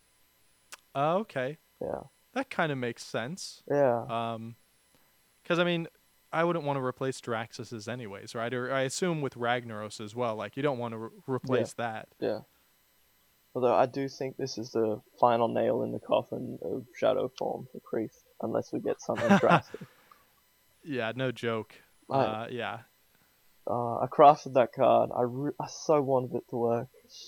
Uh, okay. Yeah. That kind of makes sense. Yeah. Um, because I mean, I wouldn't want to replace Jaraxxus's anyways, right? Or I assume with Ragnaros as well. Like you don't want to re- replace that. Yeah. Although I do think this is the final nail in the coffin of Shadow form for Priest, unless we get something drastic. Yeah, no joke. I- Uh, yeah. Uh, I crafted that card. I, re- I so wanted it to work.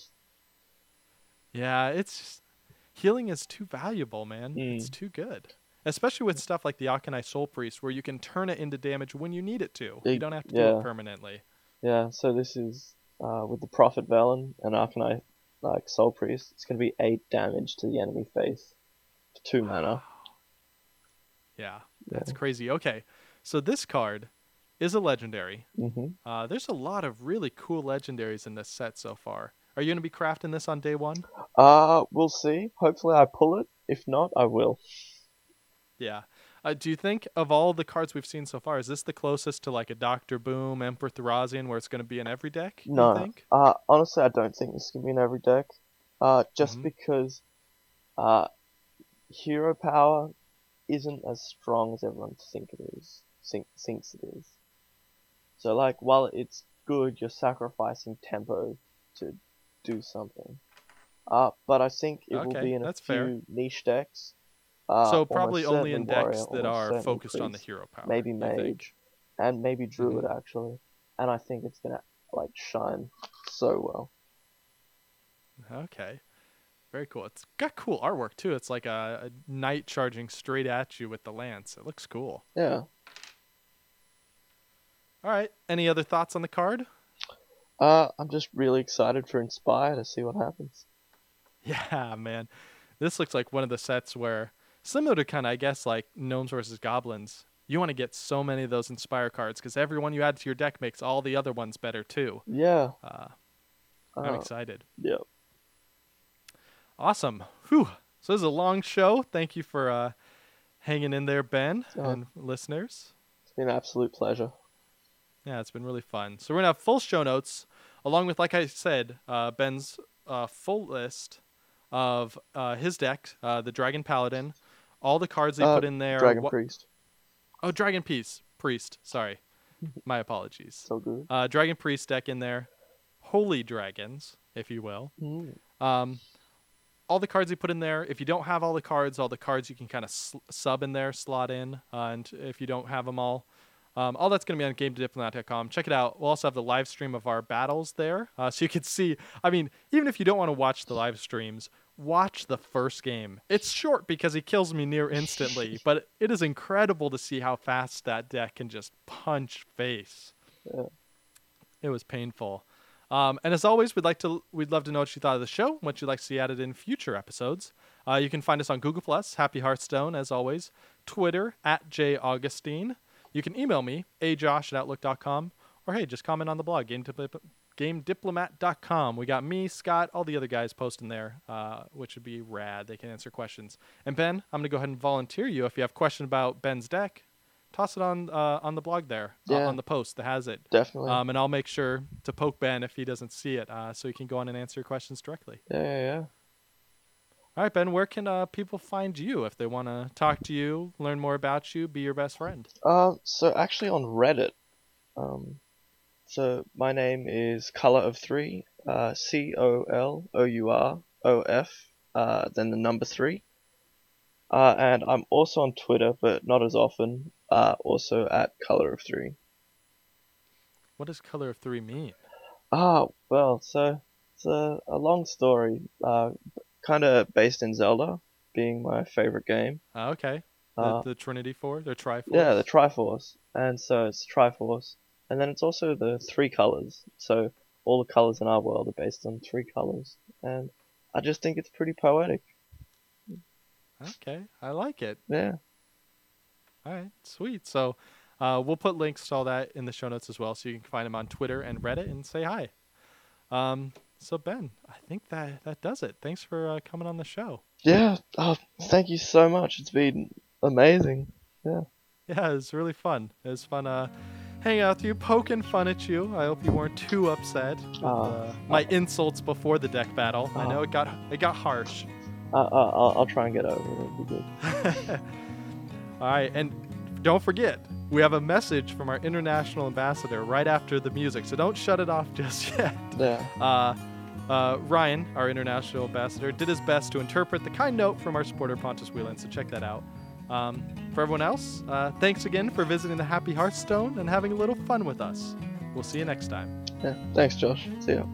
Yeah, it's just, healing is too valuable, man. Mm. It's too good. Especially with stuff like the Akanai Soul Priest, where you can turn it into damage when you need it to. You It- don't have to do yeah. it permanently. Yeah, so this is uh, with the Prophet Velen and Arcanite, like Soul Priest. It's going to be eight damage to the enemy face for two mana. Yeah, that's crazy. Okay, so this card is a legendary. Mm-hmm. Uh, there's a lot of really cool legendaries in this set so far. Are you going to be crafting this on day one? Uh, we'll see. Hopefully I pull it. If not, I will. Yeah. Uh, do you think of all the cards we've seen so far, is this the closest to like a Doctor Boom, Emperor Thrazian, where it's going to be in every deck? You No. think? Uh, honestly, I don't think this can be in every deck. Uh, just Mhm. because uh, hero power isn't as strong as everyone think it is. Think, thinks it is. So, like, while it's good, you're sacrificing tempo to do something. Uh, but I think it will Okay, be in a that's few fair. niche decks. Uh, so almost probably only in certainly decks Warrior, that almost are certainly focused on the Priest, hero power. maybe you think? Mage, and maybe Druid Mhm. actually. And I think it's gonna like shine so well. Okay. Very cool. It's got cool artwork too. It's like a, a knight charging straight at you with the lance. It looks cool. Yeah. All right. Any other thoughts on the card? Uh, I'm just really excited for Inspire to see what happens. Yeah, man. This looks like one of the sets where, similar to kind of, I guess, like Gnomes versus Goblins, you want to get so many of those Inspire cards because every one you add to your deck makes all the other ones better too. Yeah. Uh, I'm uh, excited. Yep. Awesome. Whew. So this is a long show. Thank you for uh, hanging in there, Ben, Oh. and listeners. It's been an absolute pleasure. Yeah, it's been really fun. So we're going to have full show notes, along with, like I said, uh, Ben's uh, full list of uh, his deck, uh, the Dragon Paladin, all the cards they Uh, put in there. Dragon Wha- Priest. Oh, Dragon Priest. Priest. Sorry. My apologies. So good. Uh, Dragon Priest deck in there. Holy Dragons, if you will. Mm. Um, all the cards you put in there. If you don't have all the cards, all the cards you can kind of sl- sub in there, slot in. Uh, and if you don't have them all, um, all that's going to be on game diplomat dot com. Check it out. We'll also have the live stream of our battles there. Uh, so you can see, I mean, even if you don't want to watch the live streams, watch the first game. It's short because he kills me near instantly, but it is incredible to see how fast that deck can just punch face. Yeah. It was painful. Um, and as always, we'd like to we'd love to know what you thought of the show, what you'd like to see added in future episodes. Uh, you can find us on Google Plus, Happy Hearthstone, as always, Twitter at J Augustine. You can email me, a josh at outlook dot com, or hey, just comment on the blog, game dipl- game diplomat dot com. We got me, Scott, all the other guys posting there, uh, which would be rad. They can answer questions. And Ben, I'm gonna go ahead and volunteer you if you have a question about Ben's deck. Toss it on uh, on the blog there, uh, Yeah. on the post that has it. Definitely. Um, and I'll make sure to poke Ben if he doesn't see it, uh, so he can go on and answer your questions directly. yeah, yeah, yeah. All right, Ben, where can uh, people find you if they want to talk to you, learn more about you, be your best friend? Uh, so actually on Reddit, um, so my name is Color of Three, uh, C O L O U R O F, uh, then the number three. Uh, and I'm also on Twitter, but not as often, uh, also at Color of Three. What does Color of Three mean? Ah, well, so it's a, a long story, uh, kind of based in Zelda, being my favorite game. Uh, okay. The, Uh, the Trinity Four, the Triforce. Yeah, the Triforce. And so it's Triforce. And then it's also the three colors. So all the colors in our world are based on three colors. And I just think it's pretty poetic. Okay, I like it. Yeah. All right, sweet. So uh, we'll put links to all that in the show notes as well, so you can find them on Twitter and Reddit and say hi. Um, so Ben, I think that that does it. Thanks for uh, coming on the show. Yeah. Oh, thank you so much. It's been amazing. Yeah. Yeah, it was really fun. It was fun uh, hanging out with you, poking fun at you. I hope you weren't too upset with Uh, uh, my insults before the deck battle. I know it got it got harsh. Uh, uh, I'll, I'll try and get over it. It'll be good. All right, and don't forget, we have a message from our international ambassador right after the music, so don't shut it off just yet. Yeah. Uh, uh, Ryan, our international ambassador, did his best to interpret the kind note from our supporter Pontus Whelan, so check that out. Um, for everyone else, uh, thanks again for visiting the Happy Hearthstone and having a little fun with us. We'll see you next time. Yeah. Thanks, Josh. See ya.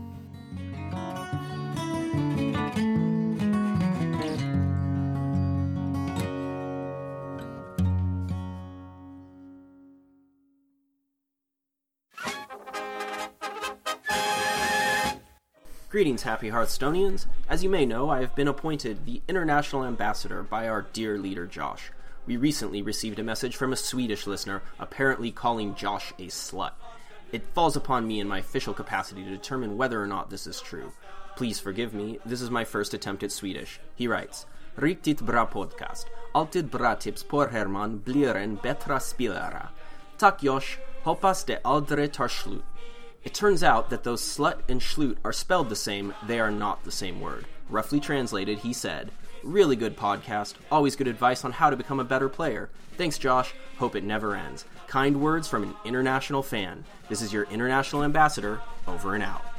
Greetings, Happy Hearthstonians. As you may know, I have been appointed the International Ambassador by our dear leader, Josh. We recently received a message from a Swedish listener apparently calling Josh a slut. It falls upon me in my official capacity to determine whether or not this is true. Please forgive me, this is my first attempt at Swedish. He writes, Riktigt bra podcast. Alltid bra tips på Herman blir en bättre spelare. Tack Josh, hoppas det aldrig tar slut. It turns out that though slut and schlut are spelled the same, they are not the same word. Roughly translated, he said, really good podcast, always good advice on how to become a better player. Thanks Josh, hope it never ends. Kind words from an international fan. This is your international ambassador, over and out.